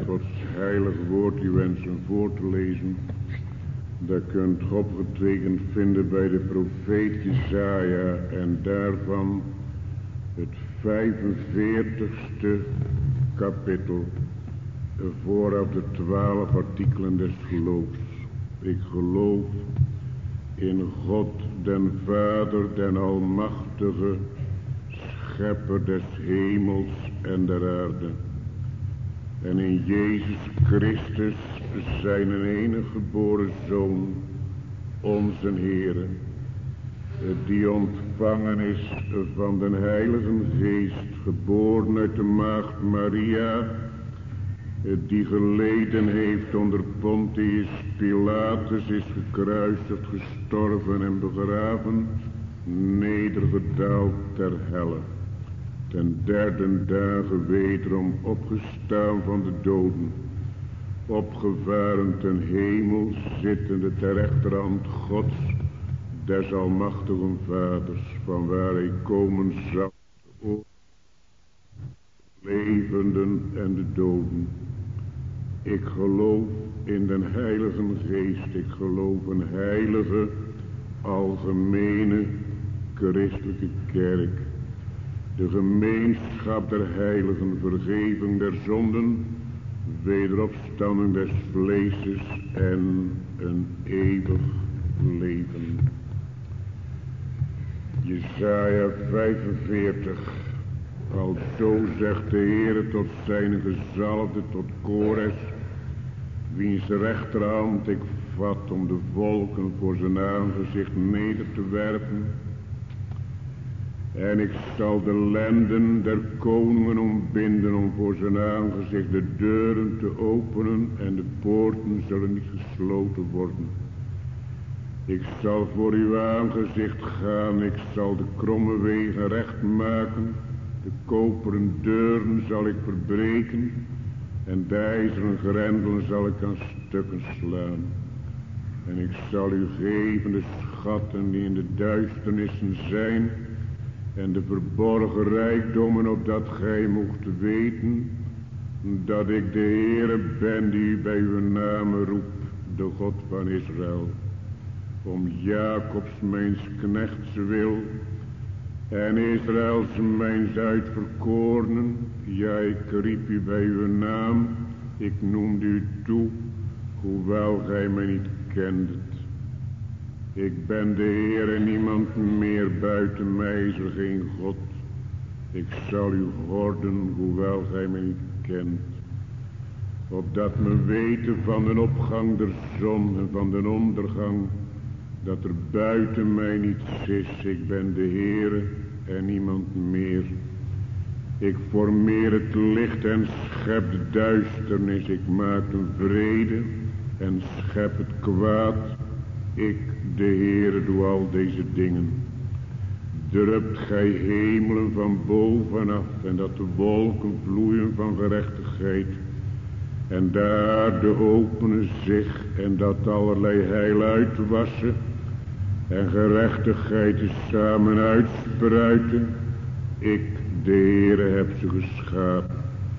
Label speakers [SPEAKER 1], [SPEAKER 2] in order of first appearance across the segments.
[SPEAKER 1] Gods heilig woord u wensen voor te lezen. Dat kunt u opgetekend vinden bij de profeet Jesaja en daarvan het 45ste kapitel, vooraf de 12 artikelen des geloofs. Ik geloof in God den Vader, den Almachtige, Schepper des hemels en der aarde. En in Jezus Christus, zijn enige geboren Zoon, onze Heere, die ontvangen is van den Heilige Geest, geboren uit de maagd Maria, die geleden heeft onder Pontius Pilatus, is gekruisigd, gestorven en begraven, nedergedaald ter helle. Ten derde dagen wederom opgestaan van de doden, opgevaren ten hemel, zittende ter rechterhand Gods, des almachtigen Vaders, van waar hij komen zal, de levenden en de doden. Ik geloof in den Heilige Geest, ik geloof een heilige, algemene, christelijke kerk, de gemeenschap der heiligen, vergeving der zonden, wederopstanding des vleeses en een eeuwig leven. Jesaja 45. Alzo zegt de Heere tot zijn gezalfde, tot Kores, wiens rechterhand ik vat om de volken voor zijn aangezicht neder te werpen. En ik zal de lenden der koningen ontbinden om voor zijn aangezicht de deuren te openen en de poorten zullen niet gesloten worden. Ik zal voor uw aangezicht gaan, ik zal de kromme wegen recht maken, de koperen deuren zal ik verbreken en de ijzeren grendelen zal ik aan stukken slaan. En ik zal u geven de schatten die in de duisternissen zijn en de verborgen rijkdommen, opdat gij mocht weten dat ik de Heere ben die u bij uw naam roept, de God van Israël. Om Jacobs mijns knechts wil en Israëls mijns uitverkorenen, ja, ik riep u bij uw naam, ik noemde u toe, hoewel gij mij niet kendet. Ik ben de Heer en niemand meer, buiten mij is er geen God. Ik zal u horden, hoewel gij mij niet kent. Opdat men weten van de opgang der zon en van de ondergang, dat er buiten mij niets is. Ik ben de Heere en niemand meer. Ik formeer het licht en schep de duisternis. Ik maak een vrede en schep het kwaad. Ik, de Heere, doe al deze dingen. Drupt gij hemelen van bovenaf en dat de wolken vloeien van gerechtigheid. En de aarde openen zich en dat allerlei heil uitwassen en gerechtigheid is samen uitspruiten. Ik, de Heere, heb ze geschapen.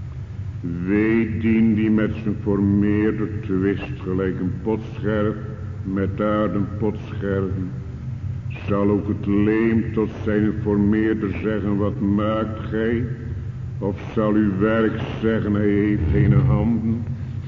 [SPEAKER 1] Weet dien die met zijn formeerder twist, gelijk een potscherf met aarden potscherven. Zal ook het leem tot zijn formeerder zeggen, wat maakt gij? Of zal uw werk zeggen, hij heeft geen handen?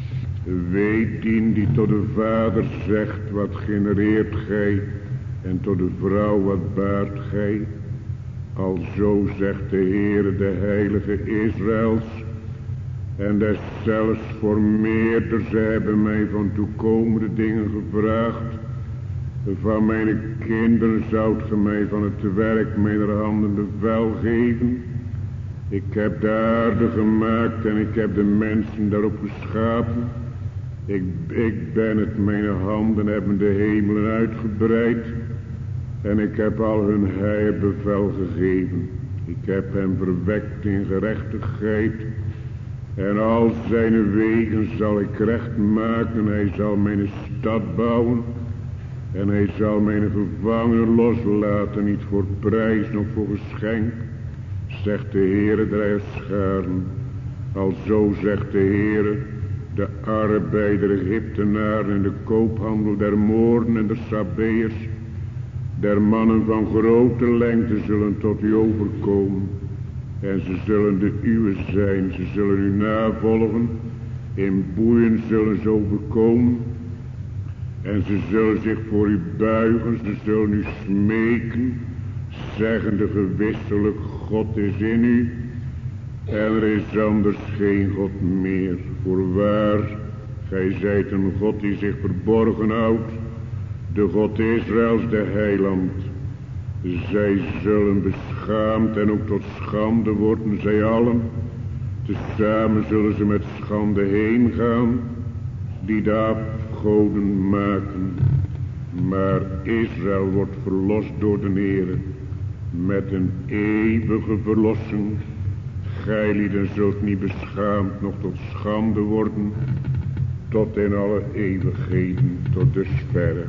[SPEAKER 1] Weet dien die tot de vader zegt, wat genereert gij? En tot de vrouw, wat baart gij? Alzo zegt de Heere, de heilige Israëls, en deszelfs formeerders, ze hebben mij van toekomende dingen gevraagd. Van mijn kinderen zoudt ge mij van het werk mijner handen bevel geven. Ik heb de aarde gemaakt en ik heb de mensen daarop geschapen. Ik ben het, mijn handen hebben de hemelen uitgebreid. En ik heb al hun heil bevel gegeven. Ik heb hem verwekt in gerechtigheid. En al zijn wegen zal ik recht maken. Hij zal mijn stad bouwen. En hij zal mijn gevangenen loslaten. Niet voor prijs, noch voor geschenk. Zegt de Heere der Heerscharen. Alzo zegt de Heere. de arbeider Egyptenaar en de koophandel der Mooren en de Sabeërs, der mannen van grote lengte zullen tot u overkomen. En ze zullen de uwe zijn, ze zullen u navolgen, in boeien zullen ze overkomen. En ze zullen zich voor u buigen, ze zullen u smeken, zeggende gewisselijk, God is in u. En er is anders geen God meer. Voorwaar, gij zijt een God die zich verborgen houdt, de God Israëls, de heiland. Zij zullen beschaamd en ook tot schande worden, zij allen. Tezamen zullen ze met schande heen gaan, die de afgoden maken. Maar Israël wordt verlost door de Heere, met een eeuwige verlossing. Gijlieden zult niet beschaamd, nog tot schande worden, tot in alle eeuwigheden, tot dusverre.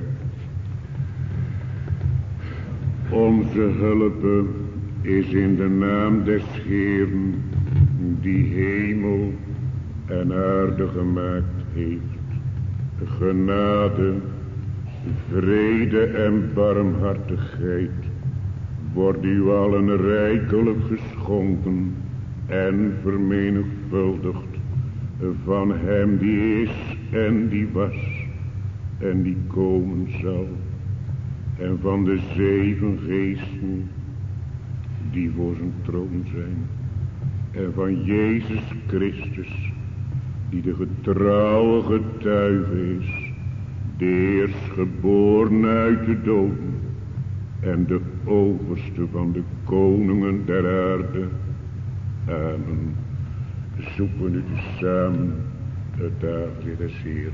[SPEAKER 1] Onze hulp is in de naam des Heeren, die hemel en aarde gemaakt heeft. Genade, vrede en barmhartigheid wordt u allen rijkelijk geschonken en vermenigvuldigd van hem die is en die was en die komen zal. En van de 7 geesten die voor zijn troon zijn. En van Jezus Christus die de getrouwe getuige is. De eerstgeboren uit de doden. En de overste van de koningen der aarde. Amen. Zoeken nu samen het dagen des Heeren.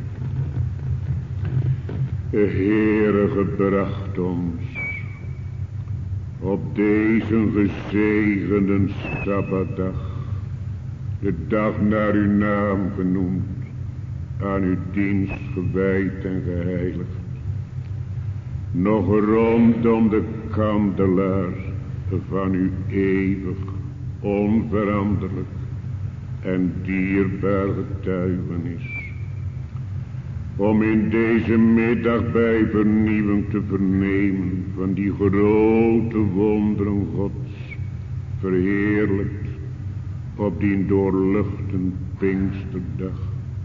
[SPEAKER 1] De Heere gebracht ons op deze gezegende Sabbatdag, de dag naar uw naam genoemd, aan uw dienst gewijd en geheiligd. Nog rondom de kandelaar van uw eeuwig, onveranderlijk en dierbaar getuigenis. Om in deze middag bij vernieuwing te vernemen van die grote wonderen Gods, verheerlijkt op die doorluchte Pinksterdag.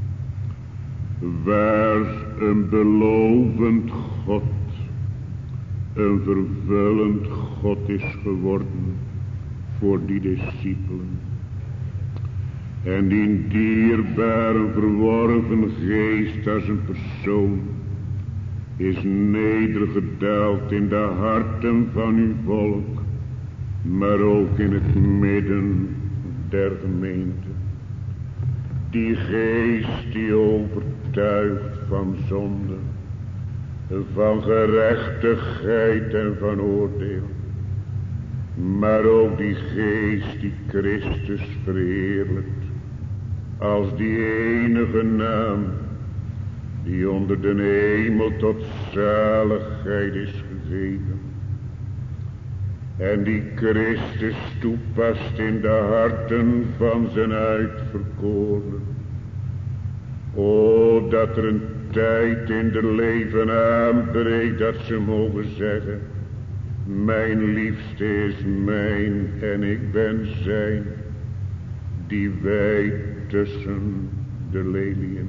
[SPEAKER 1] Waar een belovend God, een vervullend God is geworden voor die discipelen. En die dierbare verworven geest als een persoon is nedergedaald in de harten van uw volk, maar ook in het midden der gemeente. Die geest die overtuigt van zonde, van gerechtigheid en van oordeel. Maar ook die geest die Christus verheerlijkt als die enige naam die onder de hemel tot zaligheid is gegeven. En die Christus toepast in de harten van zijn uitverkorenen. O, dat er een tijd in de leven aanbreekt dat ze mogen zeggen: mijn liefste is mijn en ik ben zijn, die wij tussen de leliën.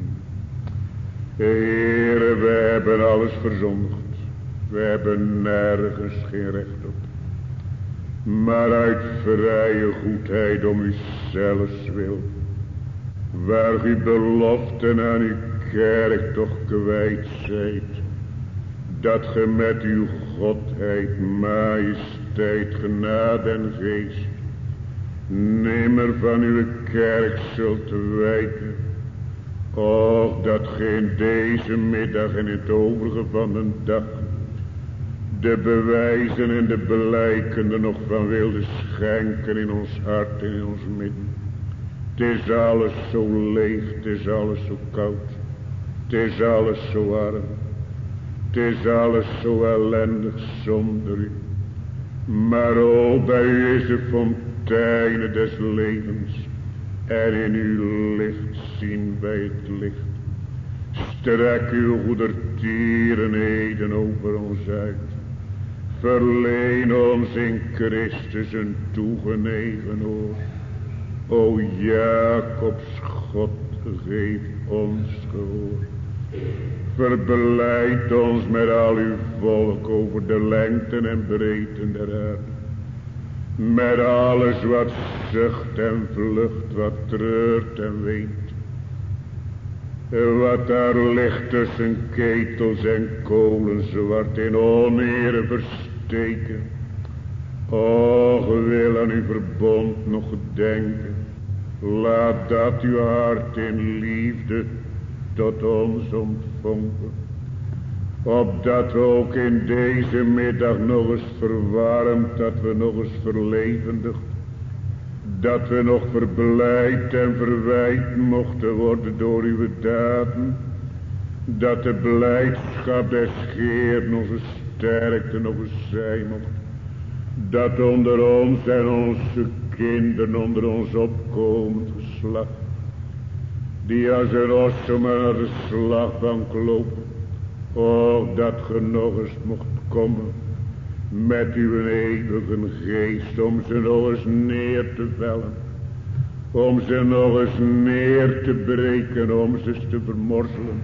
[SPEAKER 1] Heere, we hebben alles verzondigd, we hebben nergens geen recht op. Maar uit vrije goedheid om u zelfs wil, waar uw beloften aan uw kerk toch kwijt zijt, dat ge met uw godheid, majesteit, genade en geest nimmer van uw kerk zult wijken. Och, dat ge in deze middag en in het overige van de dag de bewijzen en de blijken er nog van wilde schenken in ons hart en in ons midden. Het is alles zo leeg, het is alles zo koud, het is alles zo arm, het is alles zo ellendig zonder u. Maar o, bij u is de fonteinen des levens, en in uw licht zien wij het licht. Strek uw goedertierenheden over ons uit. Verleen ons in Christus een toegenegen oor. O Jacobs God, geef ons gehoor. Verblijdt ons met al uw volk over de lengten en breedten der aarde. Met alles wat zucht en vlucht, wat treurt en weent. Wat daar ligt tussen ketels en kolen, zwart in onere versteken. Och, wil aan uw verbond nog gedenken. Laat dat uw hart in liefde tot ons ontvonken. Opdat we ook in deze middag nog eens verwarmd, dat we nog eens verlevendigd, dat we nog verblijd en verwijt mochten worden door uw daden, dat de blijdschap des Heeren onze sterkte nog eens zijn mocht, dat onder ons en onze kinderen onder ons opkomend geslacht, die als een ossel naar de slagbank lopen, och, dat ge nog eens mocht komen met uw eeuwige geest, om ze nog eens neer te vellen, om ze nog eens neer te breken, om ze te vermorzelen,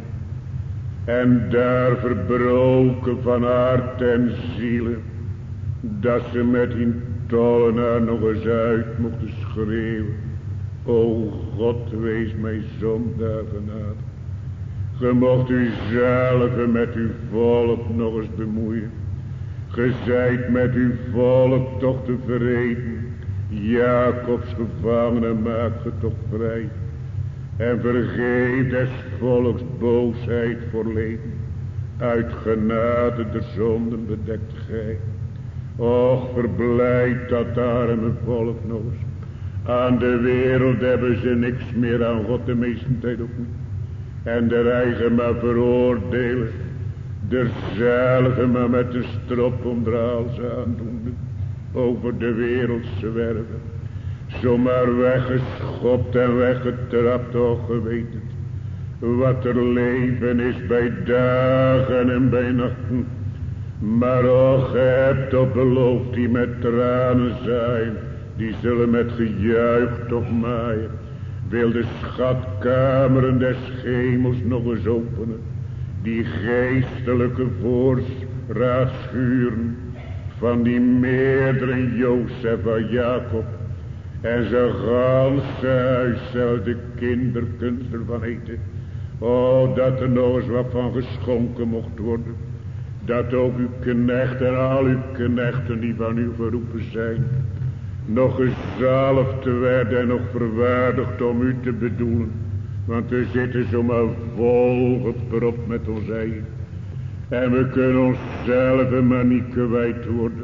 [SPEAKER 1] en daar verbroken van hart en zielen, dat ze met hun tollenaar nog eens uit mochten schreeuwen. O God, wees mij zondaar genade. Ge mocht u zalige met uw volk nog eens bemoeien. Ge zijt met uw volk toch tevreden. Jacobs gevangenen maakt ge toch vrij. En vergeet des volks boosheid voorleden. Uit genade de zonden bedekt gij. Och, verblijd dat arme volk nog eens. Aan de wereld hebben ze niks meer, aan God de meeste tijd ook niet. En de eigen maar veroordelen. De zalige maar met de strop om de hals aandoende. Over de wereld zwerven. Zomaar weggeschopt en weggetrapt, och geweten. Wat er leven is bij dagen en bij nachten. Maar och, gij hebt op beloofd die met tranen zijn. Die zullen met gejuich toch maaien. Wil de schatkameren des hemels nog eens openen. Die geestelijke voorraad schuren. Van die meerdere Jozef en Jacob. En zijn ganse huis zal de kinderkunst ervan eten. O, dat er nog eens wat van geschonken mocht worden. Dat ook uw knecht en al uw knechten die van u geroepen zijn. Nog gezalfd te werden en nog verwaardigd om u te bedoelen. Want we zitten zomaar volgepropt met ons eigen. En we kunnen onszelf maar niet kwijt worden.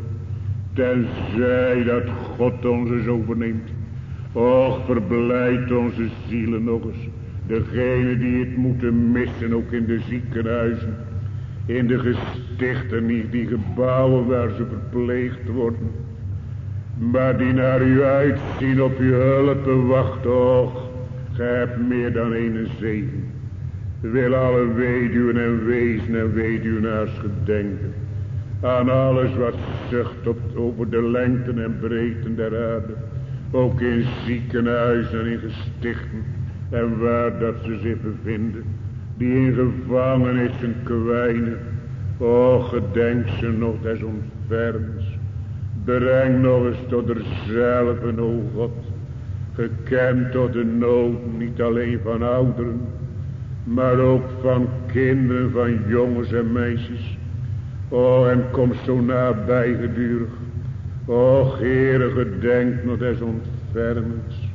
[SPEAKER 1] Tenzij dat God ons eens overneemt. Och, verblijd onze zielen nog eens. Degene die het moeten missen, ook in de ziekenhuizen. In de gestichten, die gebouwen waar ze verpleegd worden. Maar die naar u uitzien, op uw hulp wachten. Och, gij hebt meer dan een zegen. Wil alle weduwen en wezen en weduwnaars gedenken. Aan alles wat zucht over de lengten en breedten der aarde. Ook in ziekenhuizen en in gestichten. En waar dat ze zich bevinden. Die in gevangenissen kwijnen. O, gedenk ze nog des ontfermens. Breng nog eens tot derzelve, o God. Gekend tot de nood, niet alleen van ouderen. Maar ook van kinderen, van jongens en meisjes. O, en kom zo nabij gedurig. O, Heere, gedenk nog des ontfermens.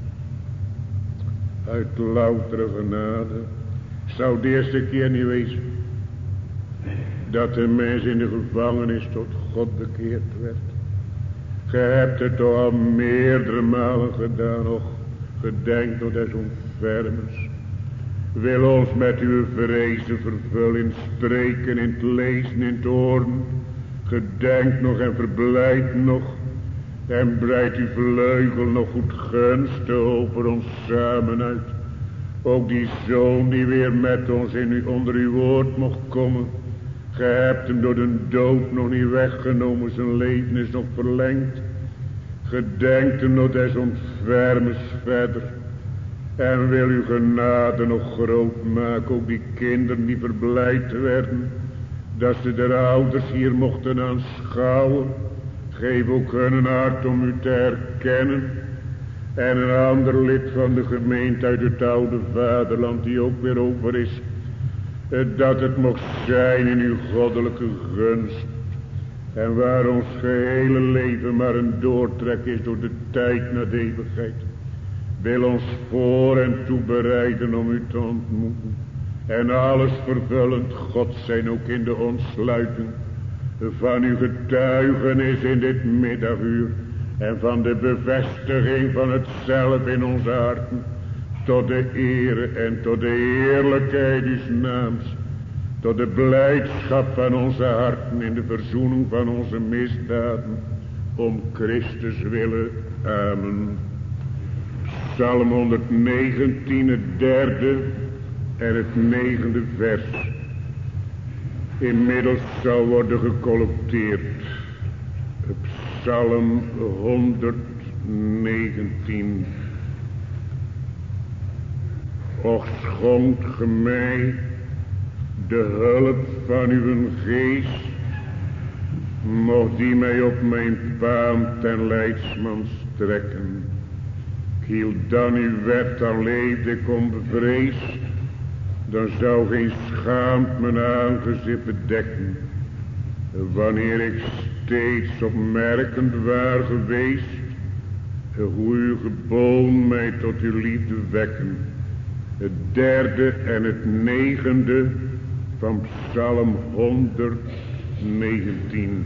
[SPEAKER 1] Uit loutere genade. Zou de eerste keer niet wezen. Dat de mens in de gevangenis tot God bekeerd werd. Ge hebt het toch al meerdere malen gedaan. Och, gedenk nog des ontfermens. Wil ons met uw vrezen vervullen, spreken, in het lezen, in het horen. Gedenk nog en verblijd nog. En breidt uw vleugel nog goed gunstig over ons samen uit. Ook die zoon die weer met ons onder uw woord mocht komen. Ge hebt hem door de dood nog niet weggenomen, zijn leven is nog verlengd. Gedenkt hem nog des ontfermens verder. En wil uw genade nog groot maken, ook die kinderen die verblijd werden, dat ze de ouders hier mochten aanschouwen. Geef ook hun hart om u te herkennen. En een ander lid van de gemeente uit het oude vaderland die ook weer over is. Dat het mocht zijn in uw goddelijke gunst. En waar ons gehele leven maar een doortrek is door de tijd naar de eeuwigheid. Wil ons voor en toe bereiden om u te ontmoeten. En alles vervullend God zijn ook in de ontsluiting van uw getuigenis in dit middaguur. En van de bevestiging van het zelf in onze harten. Tot de ere en tot de heerlijkheid uws naams. Tot de blijdschap van onze harten in de verzoening van onze misdaden. Om Christus willen. Amen. Psalm 119, het derde en het 9e vers. Inmiddels zal worden gecollecteerd. Psalm 119. Och schonk ge mij de hulp van uw geest, mocht die mij op mijn baan ten leidsman strekken. Ik hield dan uw wet al leefde ik onbevreesd, dan zou geen schaamt mijn aangezicht bedekken. Wanneer ik steeds opmerkend waar geweest, hoe uw geboden mij tot uw liefde wekken. Het derde en het 9e van Psalm 119.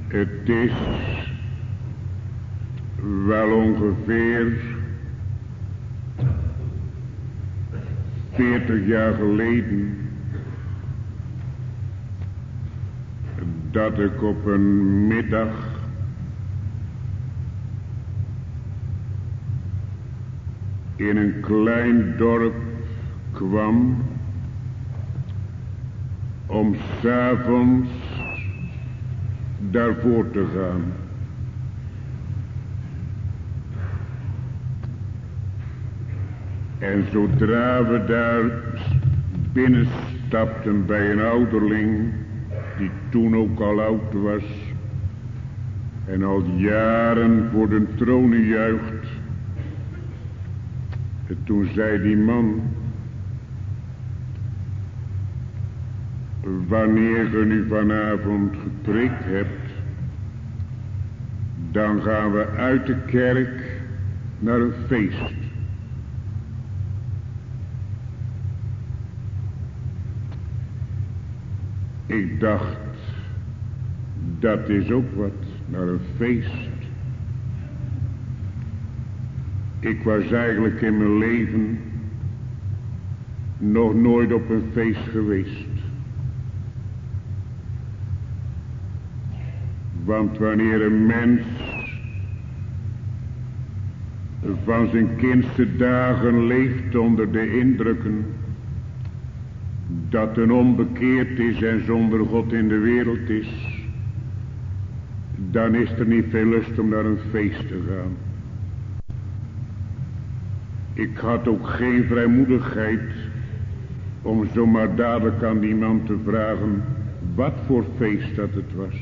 [SPEAKER 1] Het is wel ongeveer 40 jaar geleden dat ik op een middag in een klein dorp kwam om 's avonds daarvoor te gaan. En zodra we daar binnenstapten bij een ouderling, die toen ook al oud was en al jaren voor de tronen juicht, en toen zei die man: wanneer je nu vanavond gepreekt hebt, dan gaan we uit de kerk naar een feest. Ik dacht, dat is ook wat, naar een feest. Ik was eigenlijk in mijn leven nog nooit op een feest geweest. Want wanneer een mens van zijn kindse dagen leeft onder de indrukken dat een onbekeerd is en zonder God in de wereld is, dan is er niet veel lust om naar een feest te gaan. Ik had ook geen vrijmoedigheid om zomaar dadelijk aan die man te vragen wat voor feest dat het was.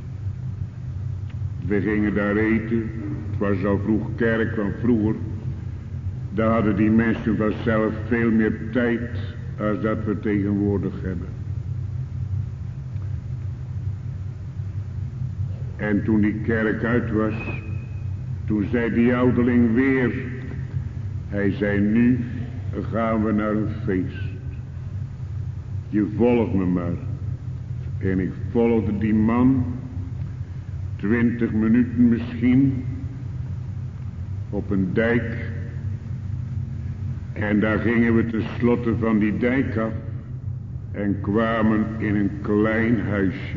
[SPEAKER 1] We gingen daar eten, het was al vroeg kerk, want vroeger, daar hadden die mensen vanzelf veel meer tijd als dat we tegenwoordig hebben. En toen die kerk uit was, toen zei die ouderling weer, hij zei: nu gaan we naar een feest. Je volgt me maar. En ik volgde die man, 20 minuten misschien, op een dijk. En daar gingen we tenslotte van die dijk af en kwamen in een klein huisje.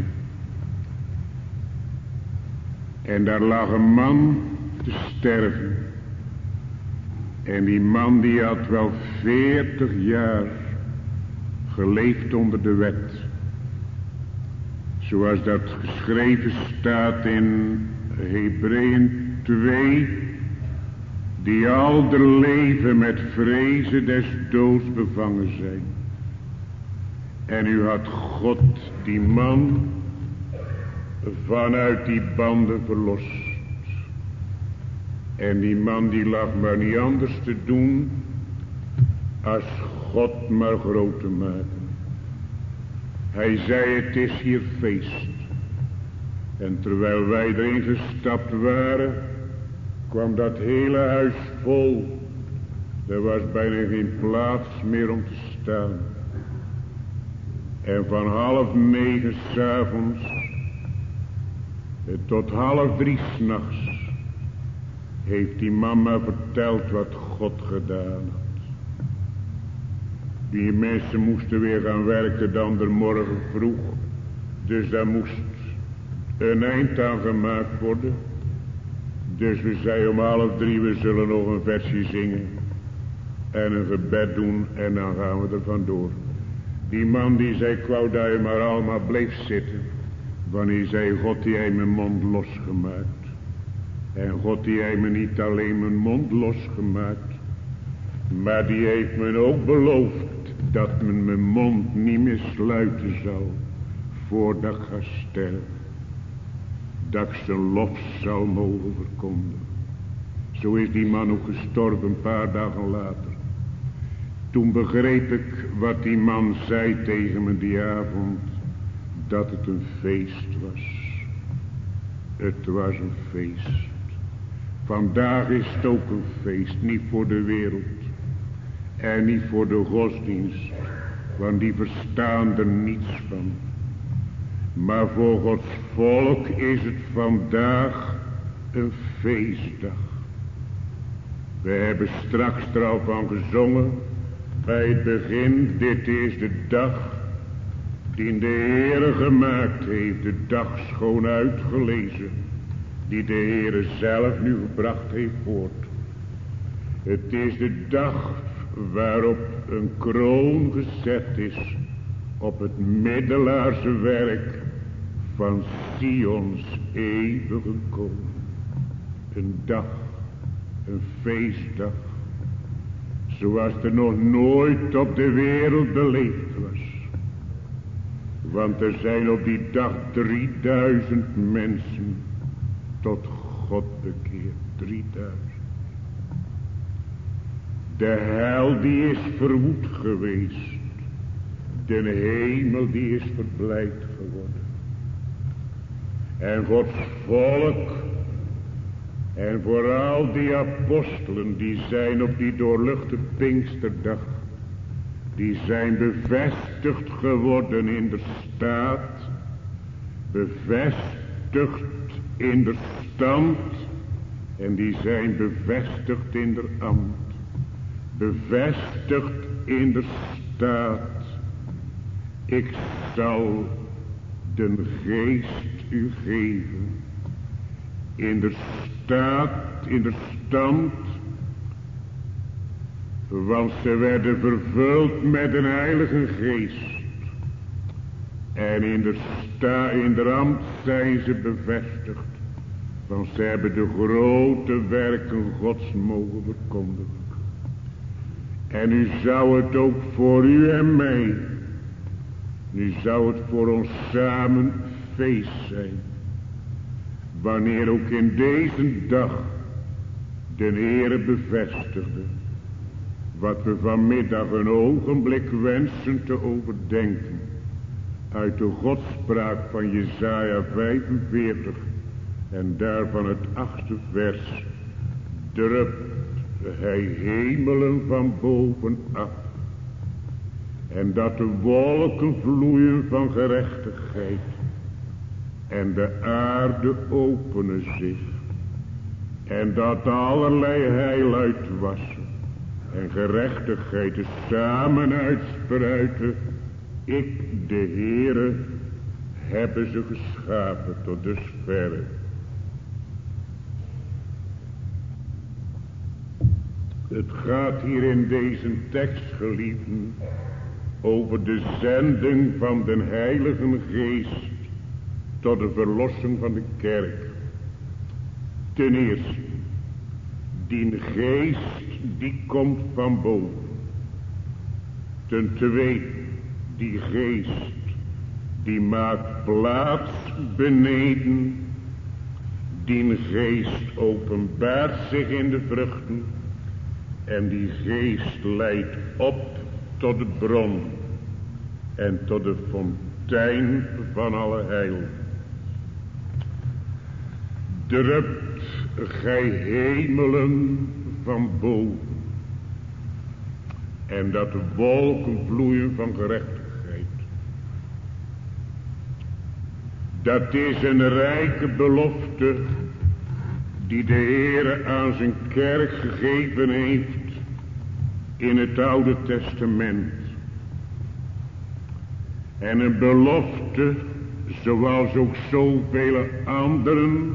[SPEAKER 1] En daar lag een man te sterven. En die man die had wel 40 jaar geleefd onder de wet. Zoals dat geschreven staat in Hebreeën 2. Die al de leven met vrezen des doods bevangen zijn. En u had God die man vanuit die banden verlost. En die man die lag maar niet anders te doen als God maar groot te maken. Hij zei: het is hier feest. En terwijl wij erin gestapt waren, kwam dat hele huis vol. Er was bijna geen plaats meer om te staan. En van 8:30 s'avonds tot 2:30 s'nachts heeft die mama verteld wat God gedaan had. Die mensen moesten weer gaan werken de andere morgen vroeg. Dus daar moest een eind aan gemaakt worden. Dus we zeiden om 2:30, we zullen nog een versje zingen en een gebed doen en dan gaan we er vandoor. Die man die zei: ik wou dat je maar allemaal bleef zitten. Wanneer zei: God die heeft mijn mond losgemaakt. En God die heeft me niet alleen mijn mond losgemaakt, maar die heeft me ook beloofd dat men mijn mond niet meer sluiten zal voordat ik ga sterven. Dat ik zijn lof zal mogen verkondigen. Zo is die man ook gestorven een paar dagen later. Toen begreep ik wat die man zei tegen me die avond, dat het een feest was. Het was een feest. Vandaag is het ook een feest, niet voor de wereld en niet voor de godsdienst, want die verstaan er niets van. Maar voor Gods volk is het vandaag een feestdag. We hebben straks er al van gezongen bij het begin. Dit is de dag die de Heere gemaakt heeft. De dag schoon uitgelezen die de Heere zelf nu gebracht heeft voort. Het is de dag waarop een kroon gezet is op het middelaarse werk van Sions eeuwige koning. Een dag, een feestdag, zoals er nog nooit op de wereld beleefd was. Want er zijn op die dag 3000 mensen tot God bekeerd. 3000. De hel die is verwoed geweest. De hemel die is verblijd geworden. En Gods volk en vooral die apostelen die zijn op die doorluchte Pinksterdag, die zijn bevestigd geworden in de staat, bevestigd in de stand en die zijn bevestigd in de ambt, bevestigd in de staat. Ik zal den geest u geven in de staat, in de stand, want ze werden vervuld met een heilige geest. En in de ambt zijn ze bevestigd, want ze hebben de grote werken Gods mogen verkondigen. En nu zou het ook voor u en mij, nu zou het voor ons samen feest zijn. Wanneer ook in deze dag de Heere bevestigde wat we vanmiddag een ogenblik wensen te overdenken uit de Godspraak van Jesaja 45 en daarvan het 8e vers. Drupt hij hemelen van bovenaf en dat de wolken vloeien van gerechtigheid en de aarde openen zich en dat allerlei heil uitwassen en gerechtigheid er samen uitspruiten. Ik, de Heere, hebben ze geschapen tot dusverre. Het gaat hier in deze tekst, geliefden, over de zending van den Heilige Geest tot de verlossing van de kerk. Ten eerste, die geest die komt van boven. Ten tweede, die geest die maakt plaats beneden. Die geest openbaart zich in de vruchten. En die geest leidt op tot de bron en tot de fontein van alle heil. Drupt gij hemelen van boven en dat de wolken vloeien van gerechtigheid. Dat is een rijke belofte die de Heere aan zijn kerk gegeven heeft in het Oude Testament. En een belofte, zoals ook zoveel anderen,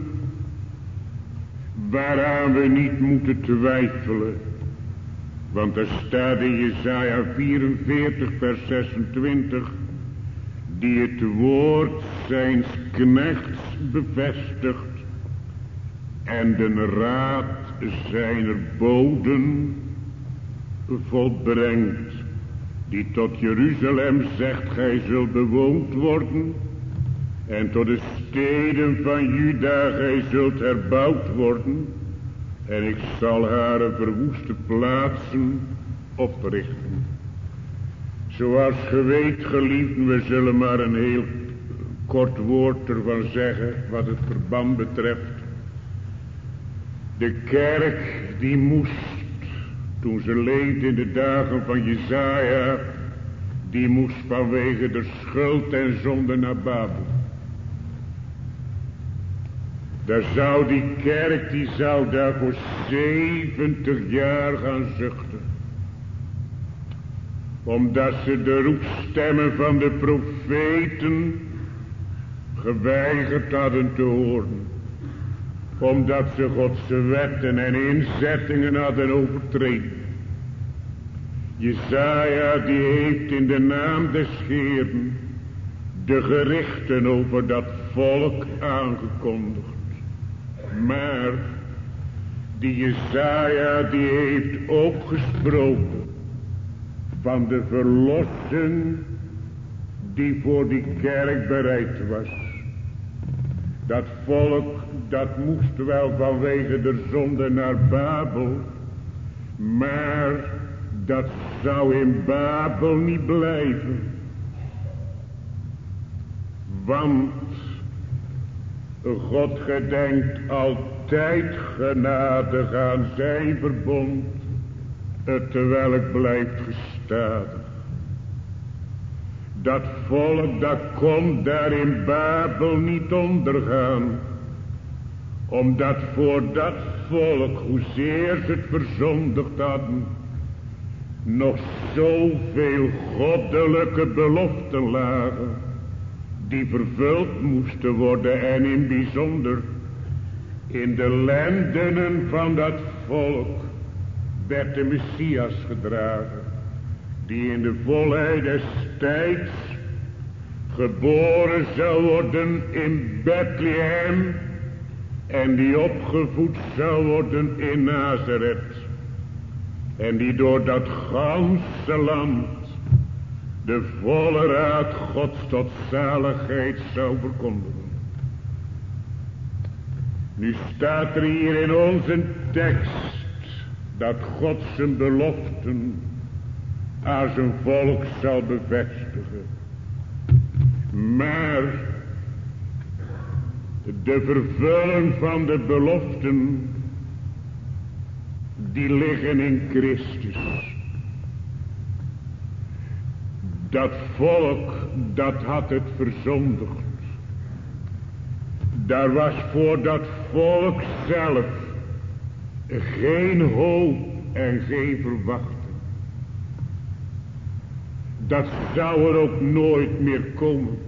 [SPEAKER 1] waaraan we niet moeten twijfelen. Want er staat in Jesaja 44 vers 26, die het woord zijns knechts bevestigt en den raad zijner boden volbrengt, die tot Jeruzalem zegt, gij zult bewoond worden, en tot de steden van Juda, gij zult herbouwd worden, en ik zal haar verwoeste plaatsen oprichten. Zoals ge weet, geliefden, we zullen maar een heel kort woord ervan zeggen, wat het verband betreft. De kerk die moest, toen ze leefde in de dagen van Jesaja, die moest vanwege de schuld en zonde naar Babel. Daar zou die kerk, die zou daar voor 70 jaar gaan zuchten. Omdat ze de roepstemmen van de profeten geweigerd hadden te horen. Omdat ze Gods wetten en inzettingen hadden overtreden. Jesaja die heeft in de naam des Heeren de gerichten over dat volk aangekondigd. Maar die Jesaja die heeft ook gesproken van de verlossing die voor die kerk bereid was. Dat volk dat moest wel vanwege de zonde naar Babel, maar dat zou in Babel niet blijven. Want God gedenkt altijd genadig aan zijn verbond, terwijl het blijft gestadig. Dat volk dat kon daar in Babel niet ondergaan, omdat voor dat volk, hoezeer ze het verzondigd hadden, nog zoveel goddelijke beloften lagen, die vervuld moesten worden, en in bijzonder in de lendenen van dat volk werd de Messias gedragen, die in de volheid des tijds geboren zou worden in Bethlehem en die opgevoed zou worden in Nazareth, en die door dat ganse land de volle raad Gods tot zaligheid zou verkondigen. Nu staat er hier in onze tekst dat God zijn beloften aan zijn volk zal bevestigen. Maar de vervulling van de beloften, die liggen in Christus. Dat volk, dat had het verzondigd. Daar was voor dat volk zelf geen hoop en geen verwachting. Dat zou er ook nooit meer komen.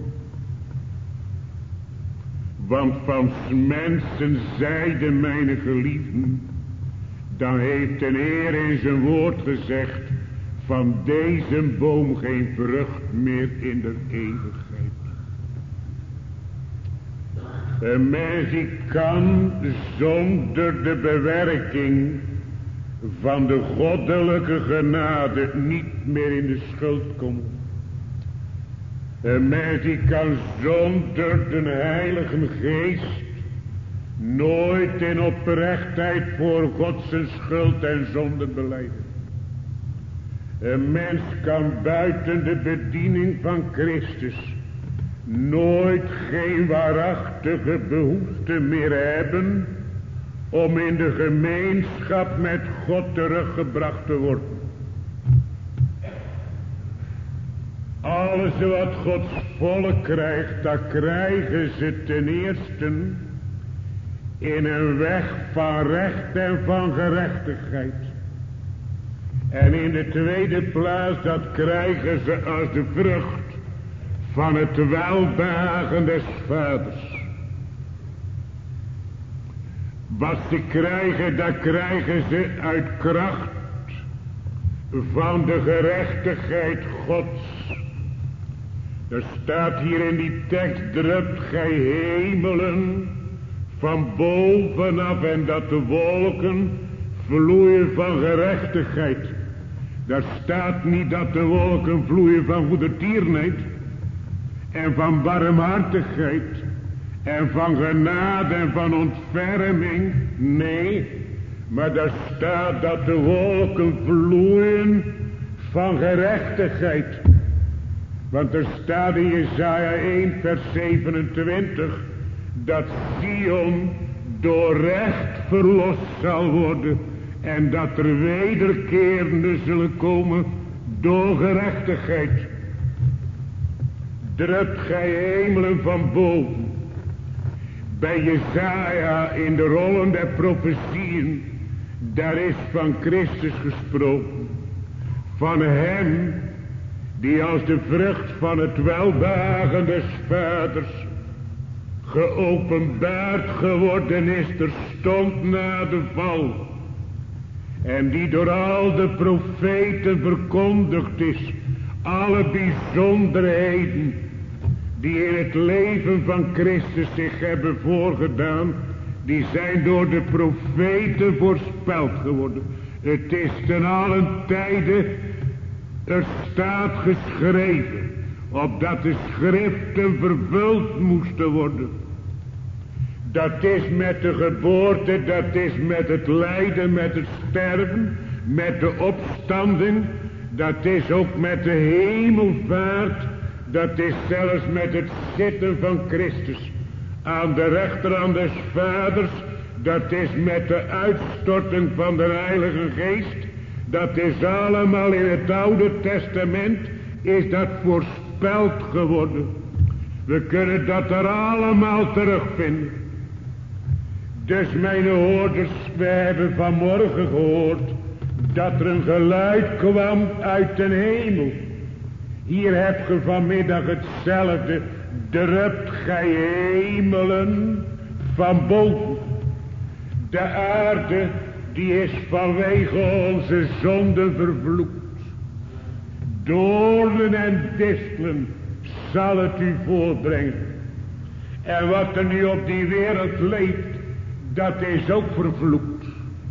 [SPEAKER 1] Want van mensen zijde, mijn geliefden, dan heeft de Heer in zijn woord gezegd, van deze boom geen vrucht meer in de eeuwigheid. Een mens die kan zonder de bewerking van de goddelijke genade niet meer in de schuld komen. Een mens die kan zonder de Heilige Geest nooit in oprechtheid voor God zijn schuld en zonde belijden. Een mens kan buiten de bediening van Christus nooit geen waarachtige behoefte meer hebben om in de gemeenschap met God teruggebracht te worden. Alles wat Gods volk krijgt, dat krijgen ze ten eerste in een weg van recht en van gerechtigheid. En in de tweede plaats, dat krijgen ze als de vrucht van het welbehagen des Vaders. Wat ze krijgen, dat krijgen ze uit kracht van de gerechtigheid Gods. Er staat hier in die tekst, drupt gij hemelen van bovenaf en dat de wolken vloeien van gerechtigheid. Daar staat niet dat de wolken vloeien van goedertierenheid en van barmhartigheid en van genade en van ontferming. Nee, maar daar staat dat de wolken vloeien van gerechtigheid. Want er staat in Jesaja 1 vers 27 dat Sion door recht verlost zal worden en dat er wederkerenden zullen komen door gerechtigheid. Drupt gij hemelen van boven, Bij Jesaja in de rollen der profetieën, daar is van Christus gesproken. Van hem die als de vrucht van het welbehagen des vaders geopenbaard geworden is terstond na de val. En die door al de profeten verkondigd is. Alle bijzonderheden die in het leven van Christus zich hebben voorgedaan, die zijn door de profeten voorspeld geworden. Het is ten allen tijde, er staat geschreven, opdat de schriften vervuld moesten worden. Dat is met de geboorte, dat is met het lijden, met het sterven, met de opstanding, dat is ook met de hemelvaart, dat is zelfs met het zitten van Christus aan de rechterhand des vaders, dat is met de uitstorting van de Heilige Geest, dat is allemaal in het Oude Testament, is dat voorspeld geworden. We kunnen dat er allemaal terugvinden. Dus mijn hoorders, we hebben vanmorgen gehoord dat er een geluid kwam uit de hemel. Hier heb je vanmiddag hetzelfde. Drupt gij hemelen van boven. De aarde die is vanwege onze zonden vervloekt. Doornen en distelen zal het u voortbrengen. En wat er nu op die wereld leeft, dat is ook vervloekt.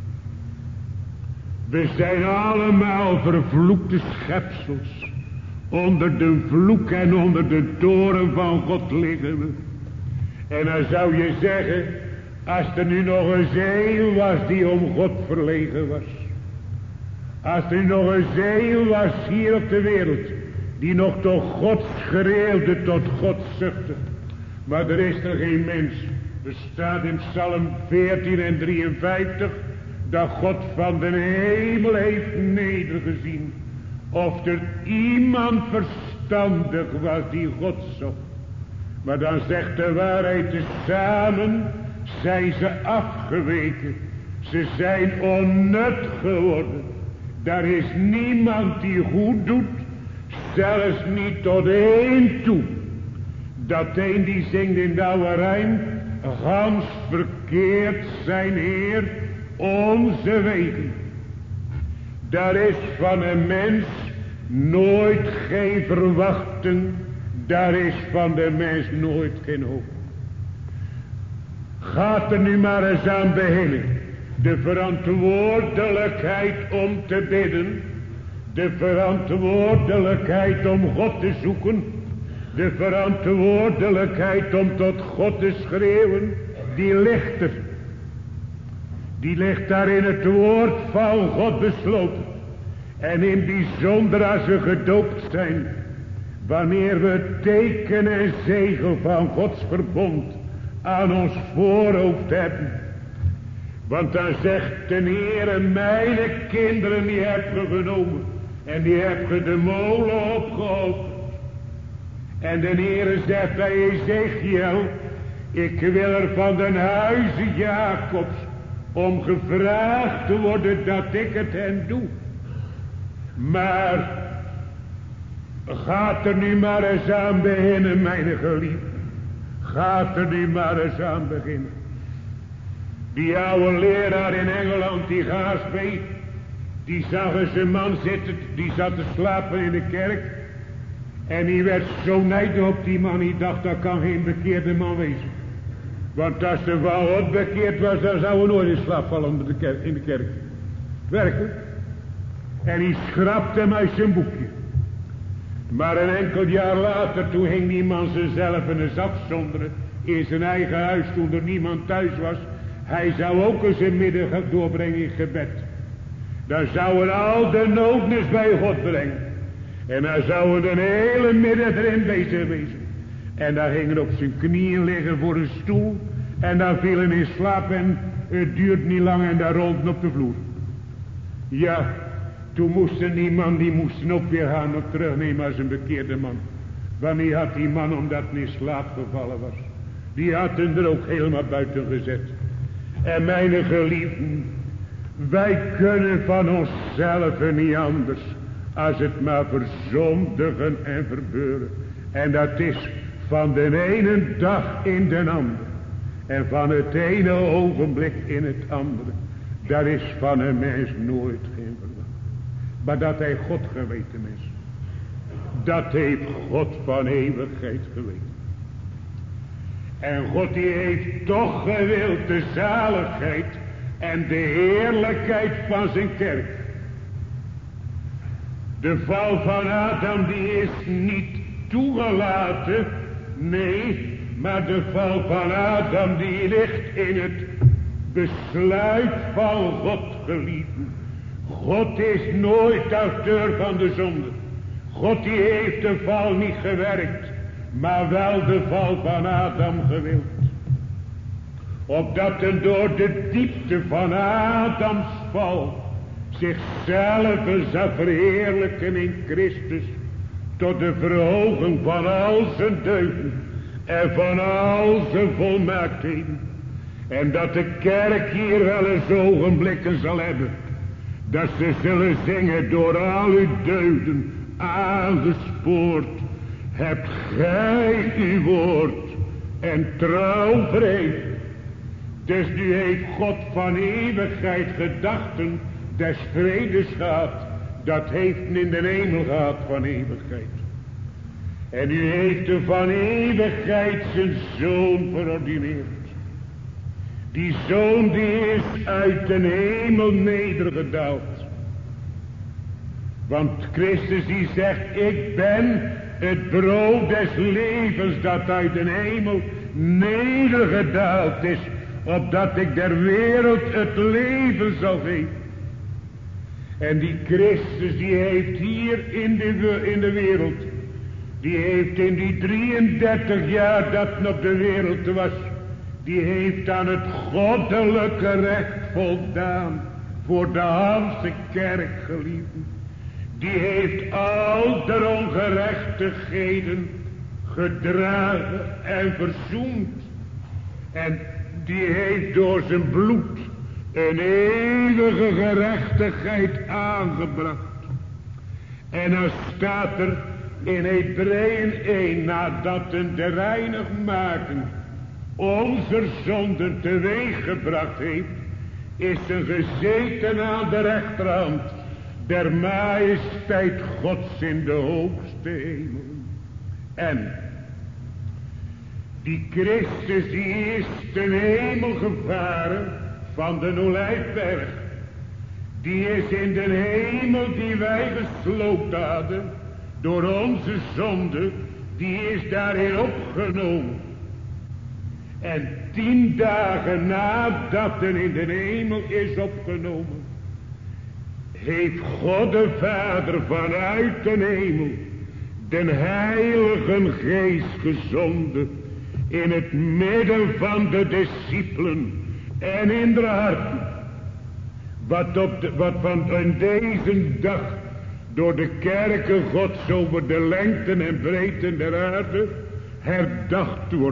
[SPEAKER 1] We zijn allemaal vervloekte schepsels. Onder de vloek en onder de toren van God liggen we. En dan zou je zeggen, als er nu nog een ziel was die om God verlegen was. Als er nu nog een ziel was hier op de wereld, die nog tot God schreeuwde, tot God zuchtte. Maar er is er geen mens. Er staat in Psalm 14 en 53, dat God van de hemel heeft nedergezien. Of er iemand verstandig was die God zocht. Maar dan zegt de waarheid, tezamen zijn ze afgeweken. Ze zijn onnut geworden. Daar is niemand die goed doet, zelfs niet tot één toe. Dat een die zingt in de oude rijm, gans verkeerd zijn Heer onze wegen. Daar is van een mens nooit geen verwachting, daar is van de mens nooit geen hoop. Gaat er nu maar eens aan beginnen. De verantwoordelijkheid om te bidden, de verantwoordelijkheid om God te zoeken, de verantwoordelijkheid om tot God te schreeuwen, die ligt er. Die ligt daar in het woord van God besloten. En in bijzonder als we gedoopt zijn, wanneer we het teken en zegel van Gods verbond aan ons voorhoofd hebben. Want dan zegt de Heere, mijn kinderen die heb je genomen en die heb je de molen opgeopend. En de Heere zegt bij Ezekiel, ik wil er van den huize Jacobs om gevraagd te worden dat ik het hen doe. Maar gaat er nu maar eens aan beginnen, mijn geliefde. Gaat er nu maar eens aan beginnen. Die oude leraar in Engeland, die Gaasbee, die zag eens een man zitten, die zat te slapen in de kerk. En die werd zo nijdig op die man, die dacht, dat kan geen bekeerde man wezen. Want als er wel wat bekeerd was, dan zou hij nooit in slaap vallen in de kerk. Werkelijk. En die schrapte hem uit zijn boekje. Maar een enkel jaar later, toen ging die man zichzelf in een zak zonderen, in zijn eigen huis, toen er niemand thuis was. Hij zou ook eens een middag doorbrengen in gebed. Dan zouden al de noodnis bij God brengen. En dan zouden een hele middag erin bezig wezen. En dan gingen op zijn knieën liggen voor een stoel. En dan vielen in slaap en het duurt niet lang en dan rolden op de vloer. Ja, toen moesten die man, die moesten ook weer gaan op terugnemen als een bekeerde man. Wanneer had die man, omdat hij in slaap gevallen was. die hadden er ook helemaal buiten gezet. En mijn geliefden, wij kunnen van onszelf niet anders als het maar verzondigen en verbeuren. En dat is van de ene dag in de andere. En van het ene ogenblik in het andere. Daar is van een mens nooit geen verlangen. Maar dat hij God geweten is. Dat heeft God van eeuwigheid geweten. En God die heeft toch gewild de zaligheid en de heerlijkheid van zijn kerk. De val van Adam die is niet toegelaten. Nee, maar de val van Adam die ligt in het besluit van God, geliefden. God is nooit auteur van de zonde. God die heeft de val niet gewerkt, maar wel de val van Adam gewild. Opdat er door de diepte van Adams val zichzelf zou verheerlijken in Christus, tot de verhoging van al zijn deugden en van al zijn volmaaktheden. En dat de kerk hier wel eens ogenblikken zal hebben, dat ze zullen zingen door al uw deugden aangespoord, hebt gij uw woord en trouw vreemd. Dus nu heeft God van eeuwigheid gedachten des vredes gehad. Dat heeft in de hemel gehad van eeuwigheid. En u heeft er van eeuwigheid zijn zoon verordineerd. Die zoon die is uit de hemel nedergedaald. Want Christus die zegt, ik ben het brood des levens dat uit de hemel nedergedaald is, opdat ik der wereld het leven zal geven. En die Christus die heeft hier in de wereld, die heeft in die 33 jaar dat het op de wereld was, die heeft aan het goddelijke recht voldaan voor de Hanse kerk, geliefden. Die heeft al de ongerechtigheden gedragen en verzoend. En die heeft door zijn bloed een eeuwige gerechtigheid aangebracht. En dan staat er in Hebreeën 1, nadat een de reinigmaking onze zonden teweeggebracht heeft, is een gezeten aan de rechterhand der majesteit Gods in de hoogste hemel. En die Christus die is ten hemel gevaren van de Olijfberg. Die is in de hemel die wij gesloopt hadden door onze zonde, die is daarin opgenomen. En 10 dagen nadat hij in de hemel is opgenomen, heeft God de Vader vanuit de hemel den Heilige Geest gezonden in het midden van de discipelen en in de harten. Wat van in deze dag door de kerken Gods over de lengten en breedten der aarde herdacht wordt.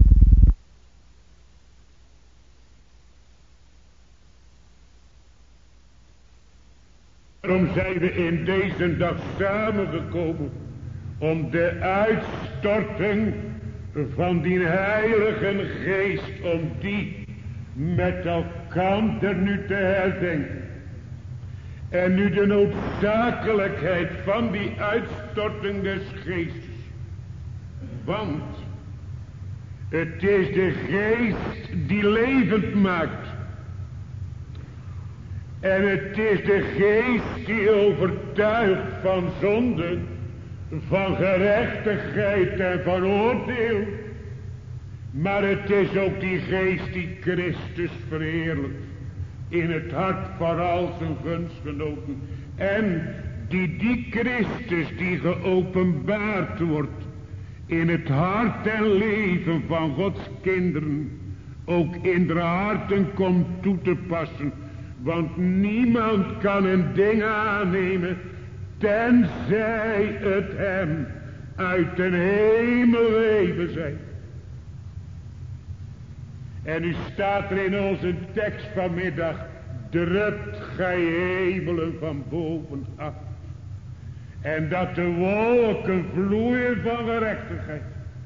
[SPEAKER 1] Daarom zijn we in deze dag samengekomen om de uitstorting van die Heilige Geest, om die met elkaar nu te herdenken. En nu de noodzakelijkheid van die uitstorting des Geestes. Want het is de Geest die levend maakt. En het is de Geest die overtuigt van zonde, van gerechtigheid en van oordeel. Maar het is ook die Geest die Christus verheerlijkt in het hart van al zijn gunstgenoten. En die Christus die geopenbaard wordt in het hart en leven van Gods kinderen, ook in de harten komt toe te passen. Want niemand kan een ding aannemen, tenzij het hem uit de hemel leven zij. En nu staat er in onze tekst vanmiddag, drupt gij hemelen van bovenaf. En dat de wolken vloeien van gerechtigheid.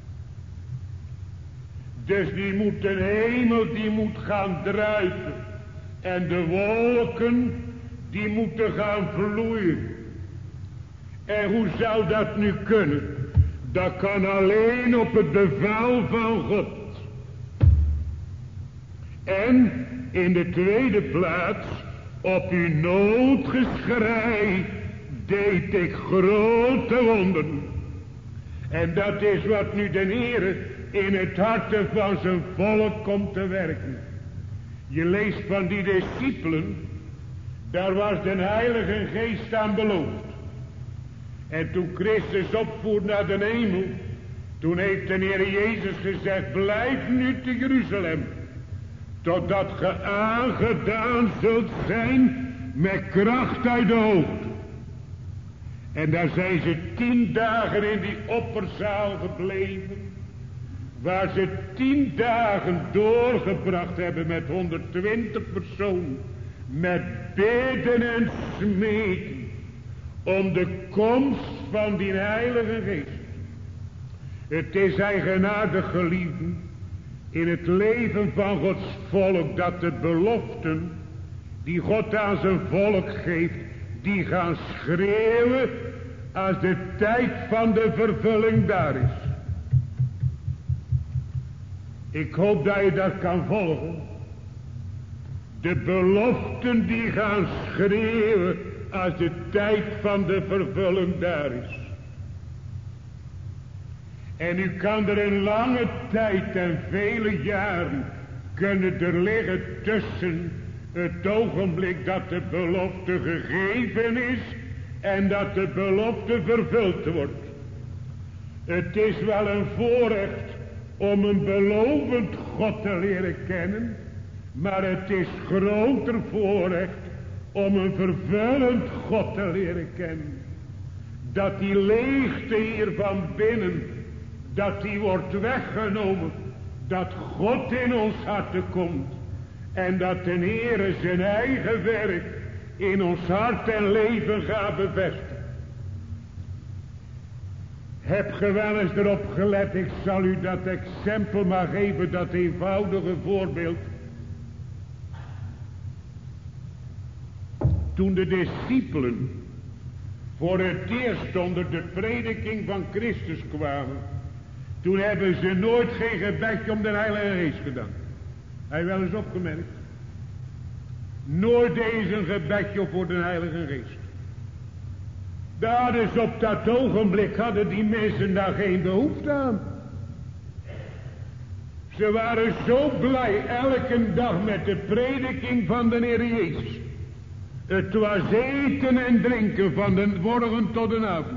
[SPEAKER 1] Dus die moet de hemel, die moet gaan druipen. En de wolken, die moeten gaan vloeien. En hoe zou dat nu kunnen? Dat kan alleen op het bevel van God. En in de tweede plaats, op uw noodgeschrei deed ik grote wonderen. En dat is wat nu de Heer in het harte van zijn volk komt te werken. Je leest van die discipelen, daar was de Heilige Geest aan beloofd. En toen Christus opvoer naar de hemel, toen heeft de Heer Jezus gezegd, blijf nu te Jeruzalem, totdat ge aangedaan zult zijn met kracht uit de hoogte. En daar zijn ze 10 dagen in die opperzaal gebleven, waar ze 10 dagen doorgebracht hebben met 120 personen, met bidden en smeken, om de komst van die Heilige Geest. Het is eigenaardig, geliefden, in het leven van Gods volk, dat de beloften die God aan zijn volk geeft, die gaan schreeuwen als de tijd van de vervulling daar is. Ik hoop dat je dat kan volgen. De beloften die gaan schreeuwen als de tijd van de vervulling daar is. En u kan er een lange tijd en vele jaren kunnen er liggen tussen het ogenblik dat de belofte gegeven is en dat de belofte vervuld wordt. Het is wel een voorrecht om een belovend God te leren kennen, maar het is groter voorrecht om een vervullend God te leren kennen. Dat die leegte hier van binnen, dat die wordt weggenomen, dat God in ons harten komt en dat de Heere zijn eigen werk in ons hart en leven gaat bevestigen. Heb ge wel eens erop gelet, ik zal u dat exempel maar geven, dat eenvoudige voorbeeld. Toen de discipelen voor het eerst onder de prediking van Christus kwamen, toen hebben ze nooit geen gebedje om de Heilige Geest gedaan. Heb je wel eens opgemerkt? Nooit eens een gebedje voor de Heilige Geest. Daar is op dat ogenblik hadden die mensen daar geen behoefte aan. Ze waren zo blij elke dag met de prediking van de Heer Jezus. Het was eten en drinken van de morgen tot de avond.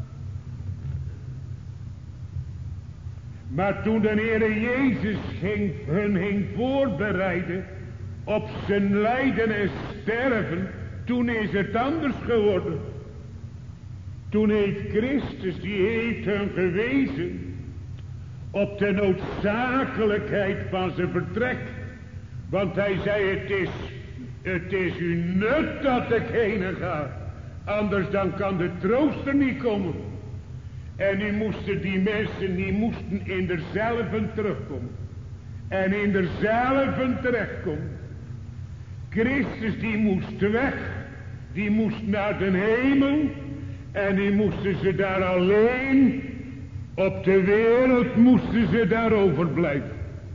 [SPEAKER 1] Maar toen de Heer Jezus hun ging voorbereiden op zijn lijden en sterven, toen is het anders geworden. Toen heeft Christus, die heeft hun gewezen op de noodzakelijkheid van zijn vertrek. Want hij zei, het is u nut dat ik heen ga, anders dan kan de trooster niet komen. En nu moesten die mensen, die moesten in derzelven terugkomen. En in derzelven terechtkomen. Christus die moest weg, die moest naar de hemel. En die moesten ze daar alleen, op de wereld moesten ze daar overblijven.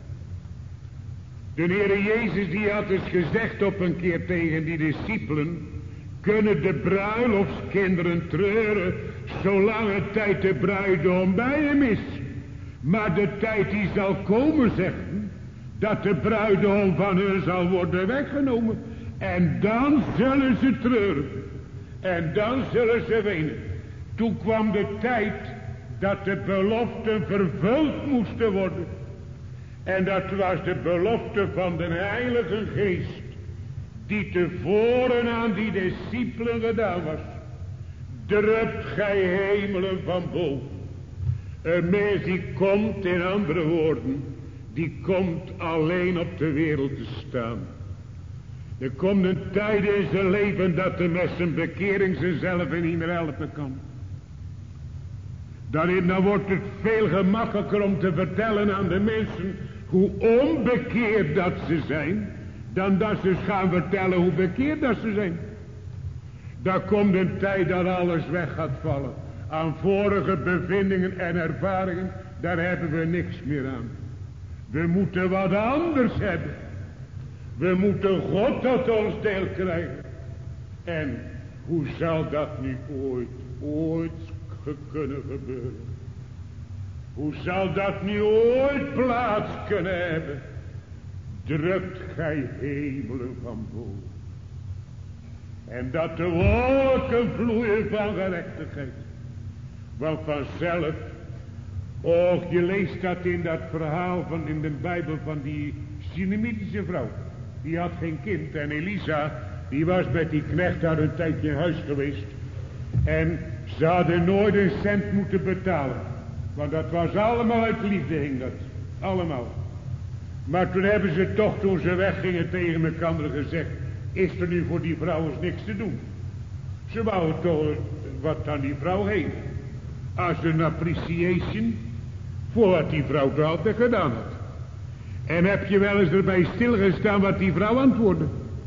[SPEAKER 1] De Heer Jezus die had eens gezegd op een keer tegen die discipelen, kunnen de bruiloftskinderen treuren, zolang het tijd de bruidegom bij hem is. Maar de tijd die zal komen, zegt hij, dat de bruidegom van hun zal worden weggenomen. En dan zullen ze treuren. En dan zullen ze wenen. Toen kwam de tijd dat de beloften vervuld moesten worden. En dat was de belofte van de Heilige Geest, die tevoren aan die discipelen gedaan was. Drupt gij hemelen van boven. Een mens die komt, in andere woorden, die komt alleen op de wereld te staan. Er komt een tijd in zijn leven dat de met zijn bekering zichzelf niet meer helpen kan. Dan wordt het veel gemakkelijker om te vertellen aan de mensen hoe onbekeerd dat ze zijn, dan dat ze gaan vertellen hoe bekeerd dat ze zijn. Daar komt een tijd dat alles weg gaat vallen. Aan vorige bevindingen en ervaringen, daar hebben we niks meer aan. We moeten wat anders hebben. We moeten God tot ons deel krijgen. En hoe zal dat nu ooit kunnen gebeuren? Hoe zal dat nu ooit plaats kunnen hebben? Drukt gij hemelen van boven. En dat de wolken vloeien van gerechtigheid. Want vanzelf, je leest dat in dat verhaal van in de Bijbel van die Sunamitische vrouw. Die had geen kind en Elisa, die was met die knecht daar een tijdje in huis geweest. En ze hadden nooit een cent moeten betalen. Want dat was allemaal uit liefde, hing dat. Allemaal. Maar toen hebben ze toch, toen ze weggingen, tegen elkaar gezegd: is er nu voor die vrouw eens niks te doen? Ze wouden toch wat aan die vrouw heen. Als een appreciation voor wat die vrouw toch altijd gedaan had. En heb je wel eens erbij stilgestaan wat die vrouw antwoordde?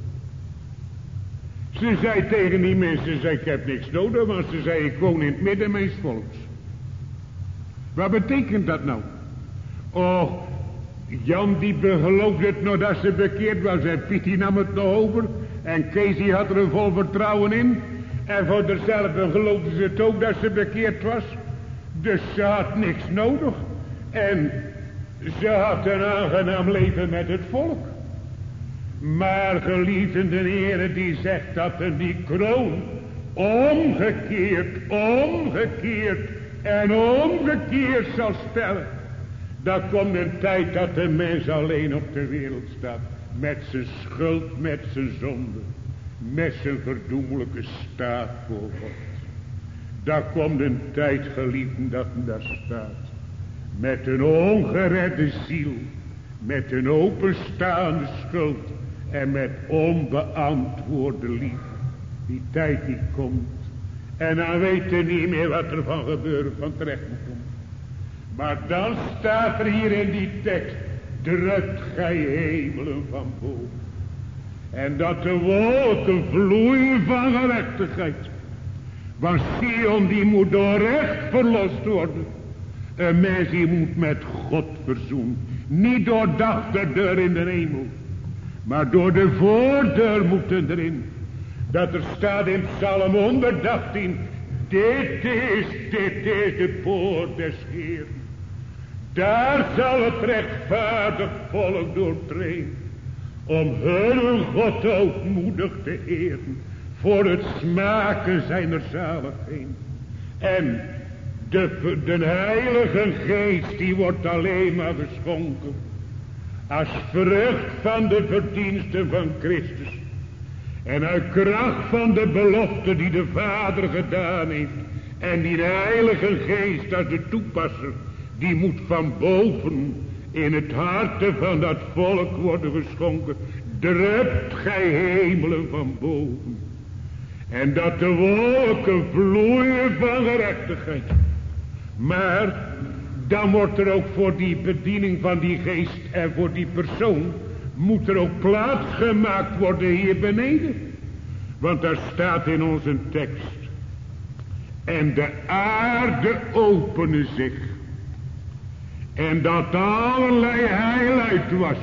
[SPEAKER 1] Ze zei tegen die mensen, ik heb niks nodig, want ze zei, ik woon in het midden mijns volks. Wat betekent dat nou? Oh, Jan die geloofde het nog dat ze bekeerd was en Piet die nam het nog over en Kees die had er een vol vertrouwen in en voor derzelfde geloofde ze het ook dat ze bekeerd was. Dus ze had niks nodig en ze had een aangenaam leven met het volk. Maar geliefde Heere die zegt dat er die kroon omgekeerd en omgekeerd zal stellen. Dan komt een tijd dat de mens alleen op de wereld staat. Met zijn schuld, met zijn zonde. Met zijn verdoemelijke staat voor God. Daar komt een tijd, geliefden, dat men daar staat. Met een ongeredde ziel. Met een openstaande schuld. En met onbeantwoorde liefde. Die tijd die komt. En dan weet je niet meer wat er van gebeuren van terecht moet komen. Maar dan staat er hier in die tekst. Drukt gij hemelen van boven. En dat de wolken vloeien van gerechtigheid. Want Sion die moet door recht verlost worden. Een mens die moet met God verzoenen. Niet door de achterdeur in de hemel. Maar door de voordeur moeten erin. Dat er staat in Psalm 118. Dit is de poort des Heeren. Daar zal het rechtvaardig volk doortreden. Om hun God ootmoedig te eren. Voor het smaken zijner zaligheid. En de Heilige Geest die wordt alleen maar geschonken. Als vrucht van de verdiensten van Christus. En uit kracht van de belofte die de Vader gedaan heeft. En die de Heilige Geest als de toepasser. Die moet van boven in het hart van dat volk worden geschonken. Drupt gij hemelen van boven. En dat de wolken vloeien van gerechtigheid. Maar dan wordt er ook voor die bediening van die geest en voor die persoon. Moet er ook plaats gemaakt worden hier beneden. Want daar staat in onze tekst. En de aarde opende zich. En dat allerlei heil uit was.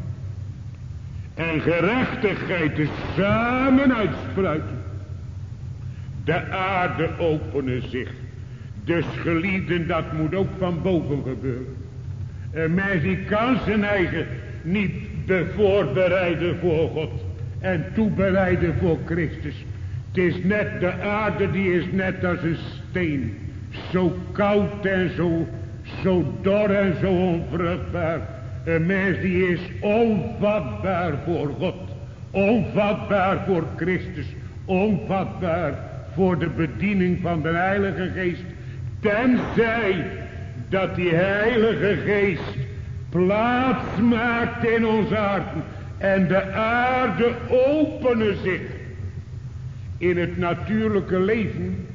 [SPEAKER 1] En gerechtigheid is samen uitspruiten. De aarde opende zich. Dus geliefden, dat moet ook van boven gebeuren. Een mens die kan zijn eigen niet voorbereiden voor God. En toebereiden voor Christus. Het is net de aarde, die is net als een steen. Zo koud en zo dor en zo onvruchtbaar. Een mens die is onvatbaar voor God. Onvatbaar voor Christus. Onvatbaar voor de bediening van de Heilige Geest. Tenzij dat die Heilige Geest plaats maakt in onze harten. En de aarde openen zich in het natuurlijke leven.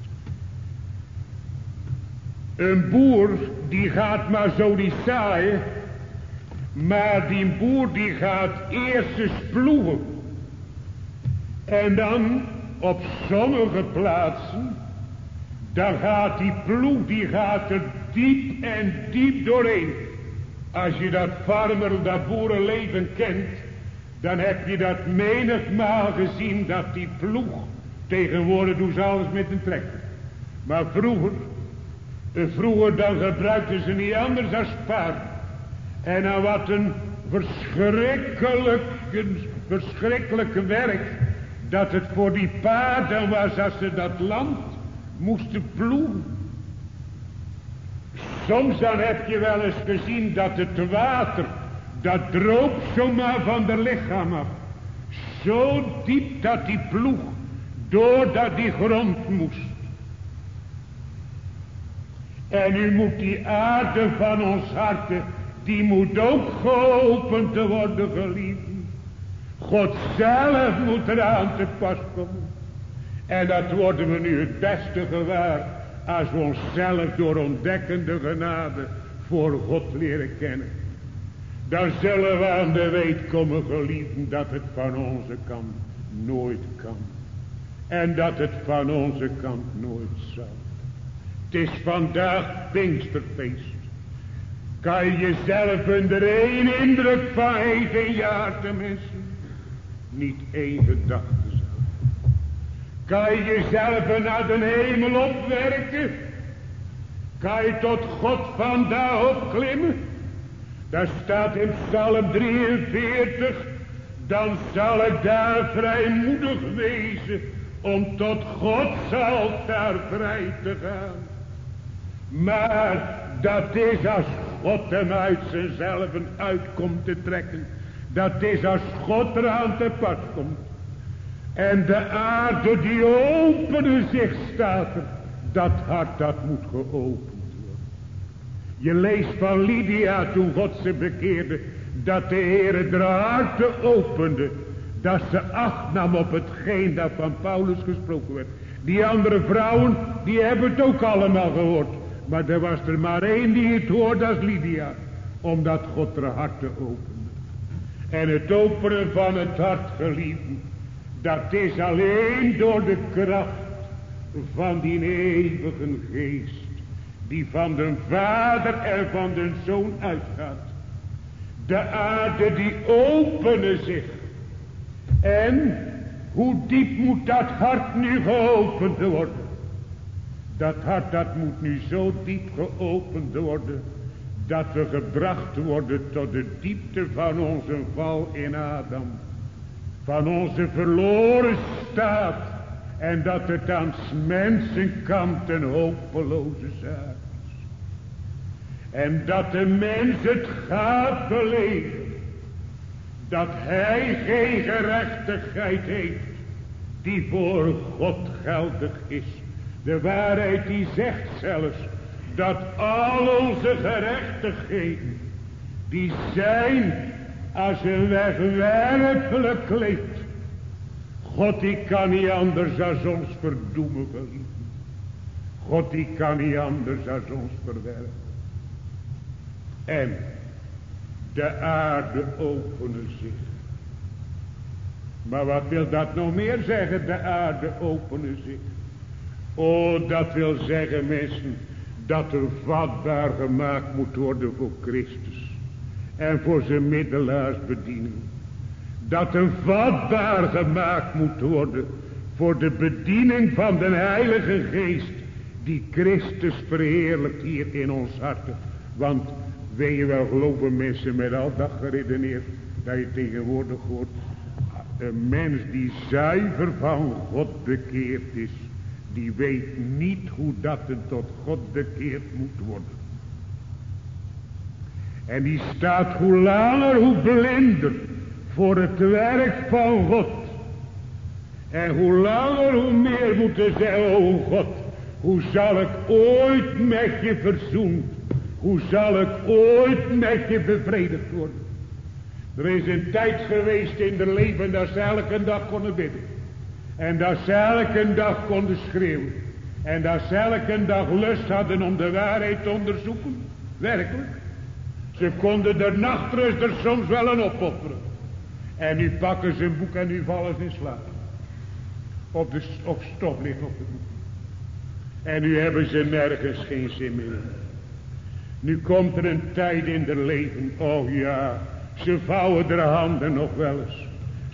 [SPEAKER 1] Een boer die gaat maar zo die zaaien. Maar die boer die gaat eerst eens ploegen. En dan op sommige plaatsen, dan gaat die ploeg, die gaat er diep en diep doorheen. Als je dat farmer, dat boerenleven kent, dan heb je dat menigmaal gezien, dat die ploeg, tegenwoordig doen ze alles met een trekker. Maar vroeger dan gebruikten ze niet anders dan paard. En dan wat een verschrikkelijk werk, dat het voor die paarden was als ze dat land moesten ploegen. Soms dan heb je wel eens gezien dat het water, dat droop zomaar van de lichaam af. Zo diep dat die ploeg doordat die grond moest. En nu moet die aarde van ons harten, die moet ook geopend te worden, geliefden. God zelf moet eraan te pas komen. En dat worden we nu het beste gewaar, als we onszelf door ontdekkende genade voor God leren kennen. Dan zullen we aan de weet komen, geliefden, dat het van onze kant nooit kan. En dat het van onze kant nooit zal. Het is vandaag Pinksterfeest. Kan je jezelf onder één indruk van één jaar te missen? Niet één gedachte zelf. Kan je jezelf naar de hemel opwerken? Kan je tot God vandaan opklimmen? Daar staat in Psalm 43. Dan zal ik daar vrijmoedig wezen om tot Gods altaar vrij te gaan. Maar dat is als God hem uit zichzelf uitkomt te trekken. Dat is als God eraan te pas komt. En de aarde die openen zich, staat er. Dat hart dat moet geopend worden. Je leest van Lydia toen God ze bekeerde. Dat de Heere de harten opende. Dat ze acht nam op hetgeen dat van Paulus gesproken werd. Die andere vrouwen, die hebben het ook allemaal gehoord. Maar er was er maar één die het hoorde, als Lydia. Omdat God haar harten opende. En het openen van het hart, geliefden, dat is alleen door de kracht van die eeuwige geest. Die van de Vader en van de Zoon uitgaat. De aarde die openen zich. En hoe diep moet dat hart nu geopend worden? Dat hart dat moet nu zo diep geopend worden, dat we gebracht worden tot de diepte van onze val in Adam. Van onze verloren staat. En dat het aan 's mensenkant een hopeloze zaak is. En dat de mens het gaat beleven. Dat hij geen gerechtigheid heeft die voor God geldig is. De waarheid die zegt zelfs dat al onze gerechtigheden, die zijn als een wegwerpelijk kleed. God die kan niet anders dan ons verdoemen, geliefden. God die kan niet anders dan ons verwerpen. En de aarde openen zich. Maar wat wil dat nog meer zeggen, de aarde openen zich? Oh, dat wil zeggen, mensen, dat er vatbaar gemaakt moet worden voor Christus. En voor zijn middelaarsbediening. Dat er vatbaar gemaakt moet worden voor de bediening van de Heilige Geest. Die Christus verheerlijkt hier in ons harten. Want weet je wel, geloven mensen met al dat geredeneerd, dat je tegenwoordig hoort. Een mens die zuiver van God bekeerd is, die weet niet hoe dat het tot God bekeerd moet worden. En die staat hoe langer hoe blinder voor het werk van God. En hoe langer hoe meer moeten zeggen, oh God, hoe zal ik ooit met je verzoend Hoe zal ik ooit met je bevredigd worden? Er is een tijd geweest in het leven dat ze elke dag konden bidden. En dat ze elke dag konden schreeuwen. En dat ze elke dag lust hadden om de waarheid te onderzoeken. Werkelijk. Ze konden de nachtrust er soms wel een opofferen. En nu pakken ze een boek en nu vallen ze in slaap. Op stof ligt op het boek. En nu hebben ze nergens geen zin meer in. Nu komt er een tijd in haar leven. Oh ja, ze vouwen haar handen nog wel eens.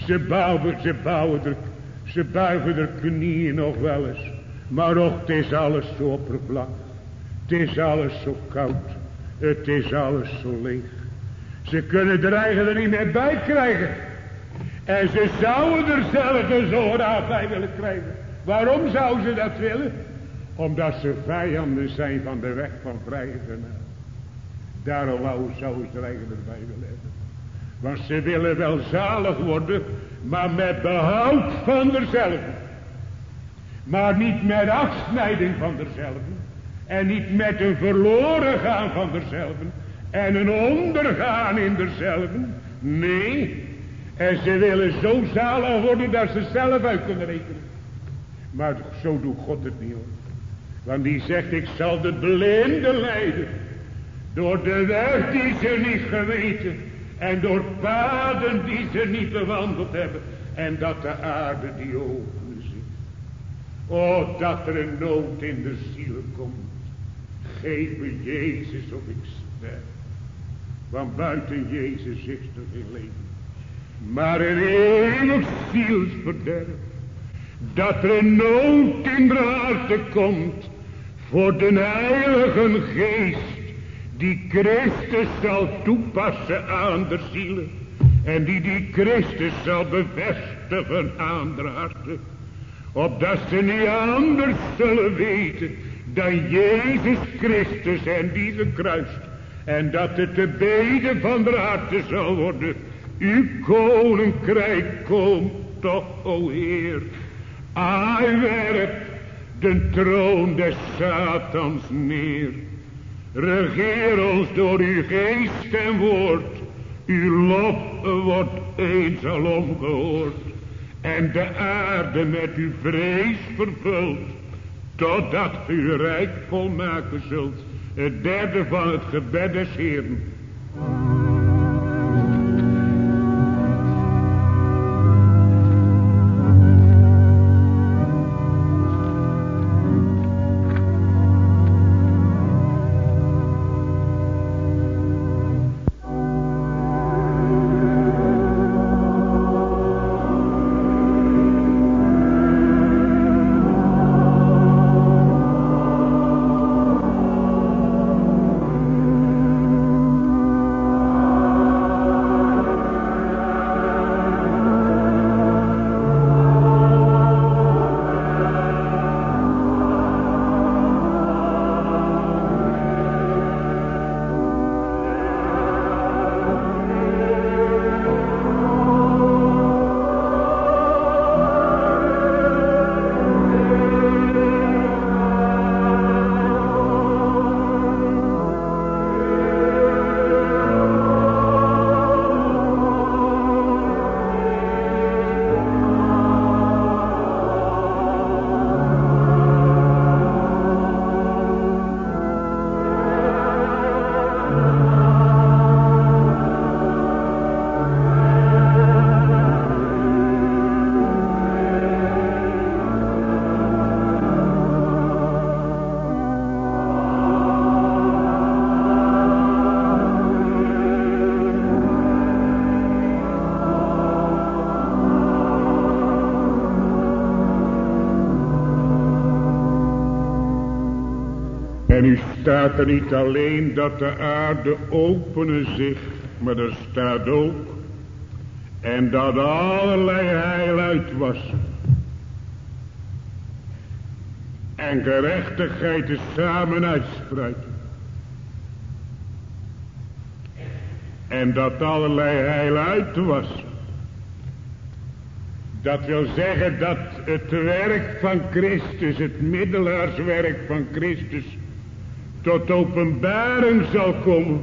[SPEAKER 1] Ze buigen haar knieën nog wel eens. Maar och, het is alles zo oppervlakkig. Het is alles zo koud. Het is alles zo leeg. Ze kunnen er eigenlijk niet meer bij krijgen. En ze zouden er zelf zo graag bij willen krijgen. Waarom zouden ze dat willen? Omdat ze vijanden zijn van de weg van vrije genade. Daarom zouden ze er eigenlijk bij willen hebben. Want ze willen wel zalig worden, maar met behoud van derzelfde. Maar niet met afsnijding van derzelfde. En niet met een verloren gaan van derzelfde. En een ondergaan in derzelfde. Nee. En ze willen zo zalig worden dat ze zelf uit kunnen rekenen. Maar zo doet God het niet, hoor. Want die zegt, ik zal de blinden leiden. Door de weg die ze niet geweten. En door paden die ze niet bewandeld hebben. En dat de aarde die ogen ziet. Oh, dat er een nood in de ziel komt. Geef me Jezus of ik sterf. Want buiten Jezus is er geen leven. Maar een eeuwig zielsverderf. Dat er een nood in de harte komt. Voor de heilige geest. Die Christus zal toepassen aan de zielen. En die Christus zal bevestigen aan de harten. Opdat ze niet anders zullen weten. Dan Jezus Christus en die gekruist. En dat het de bede van de harten zal worden. Uw koninkrijk komt toch, o Heer. Hij werpt de troon des Satans neer. Regeer ons door uw geest en woord. Uw lof wordt eens al omgehoord. En de aarde met uw vrees vervult. Totdat u uw rijk volmaken zult. Het derde van het gebed des Heeren. En nu staat er niet alleen dat de aarde openen zich, maar er staat ook en dat allerlei heil uitwassen en gerechtigheid is samen uitspruiten. En dat allerlei heil uitwassen. Dat wil zeggen dat het werk van Christus, het middelaarswerk van Christus, tot openbaring zal komen.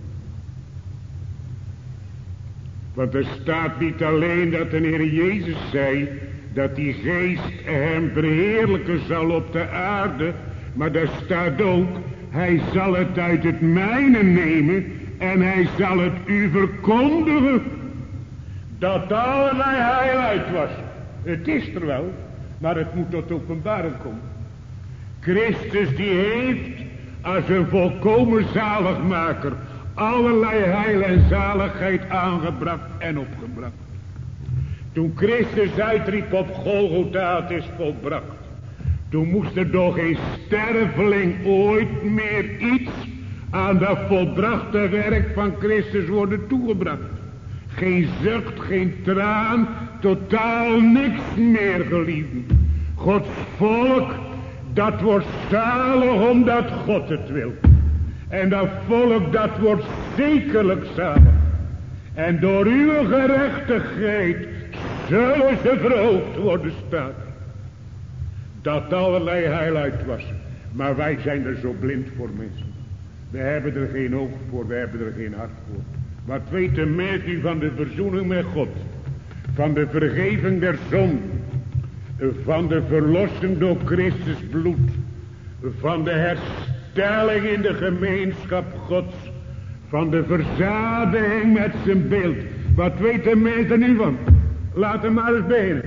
[SPEAKER 1] Want er staat niet alleen dat de Heer Jezus zei dat die geest hem verheerlijken zal op de aarde, maar daar staat ook, hij zal het uit het mijne nemen en hij zal het u verkondigen. Dat allerlei heil uit was. Het is er wel, maar het moet tot openbaring komen. Christus die heeft als een volkomen zaligmaker allerlei heil en zaligheid aangebracht en opgebracht. Toen Christus uitriep op Golgotha, het is volbracht. Toen moest er door geen sterveling ooit meer iets aan dat volbrachte werk van Christus worden toegebracht. Geen zucht, geen traan, totaal niks meer, geliefden. Gods volk, dat wordt zalig omdat God het wil. En dat volk, dat wordt zekerlijk zalig. En door uw gerechtigheid zullen ze verhoogd worden, staat. Dat allerlei heil uit was. Maar wij zijn er zo blind voor, mensen. We hebben er geen oog voor, we hebben er geen hart voor. Wat weet de mens nu van de verzoening met God? Van de vergeving der zonden. Van de verlossing door Christus bloed. Van de herstelling in de gemeenschap Gods. Van de verzadiging met zijn beeld. Wat weet de mens er nu van? Laat hem maar eens beginnen.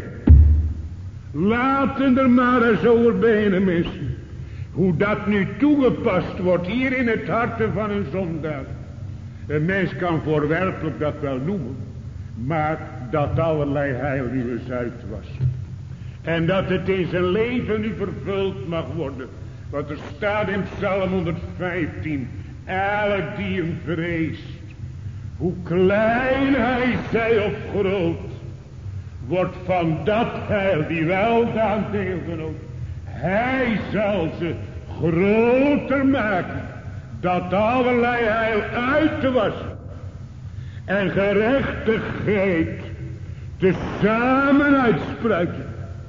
[SPEAKER 1] Laten er maar eens over beginnen, mensen. Hoe dat nu toegepast wordt hier in het hart van een zondaar. Een mens kan voorwerpelijk dat wel noemen. Maar dat allerlei heil nu eens uit was. En dat het in zijn leven nu vervuld mag worden. Wat er staat in Psalm 115. Elk die hem vreest. Hoe klein hij zij of groot. Wordt van dat heil die weldaan deelgenoot. Hij zal ze groter maken. Dat allerlei heil uit te wassen. En gerechtigheid tezamen uitspruiten.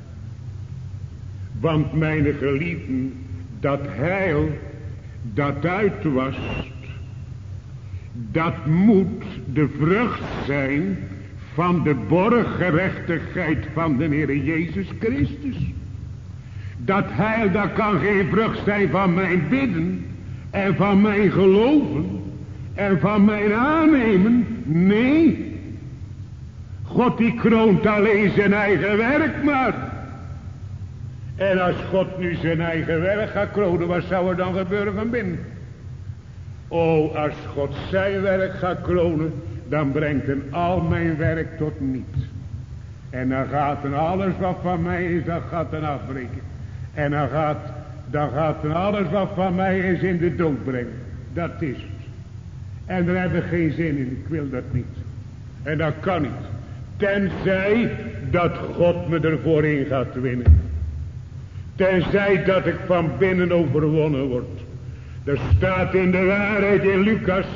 [SPEAKER 1] Want mijn geliefden, dat heil dat uitwast, dat moet de vrucht zijn van de borggerechtigheid van de Heer Jezus Christus. Dat heil, dat kan geen vrucht zijn van mijn bidden en van mijn geloven en van mijn aannemen. Nee, God die kroont alleen zijn eigen werk maar. En als God nu zijn eigen werk gaat kronen, wat zou er dan gebeuren van binnen? O, als God zijn werk gaat kronen, dan brengt een al mijn werk tot niets. En dan gaat een alles wat van mij is, dat gaat dan afbreken. En dan gaat een alles wat van mij is in de dood brengen. Dat is het. En daar heb ik geen zin in, ik wil dat niet. En dat kan niet. Tenzij dat God me ervoor in gaat winnen. Tenzij dat ik van binnen overwonnen word. Er staat in de waarheid in Lucas.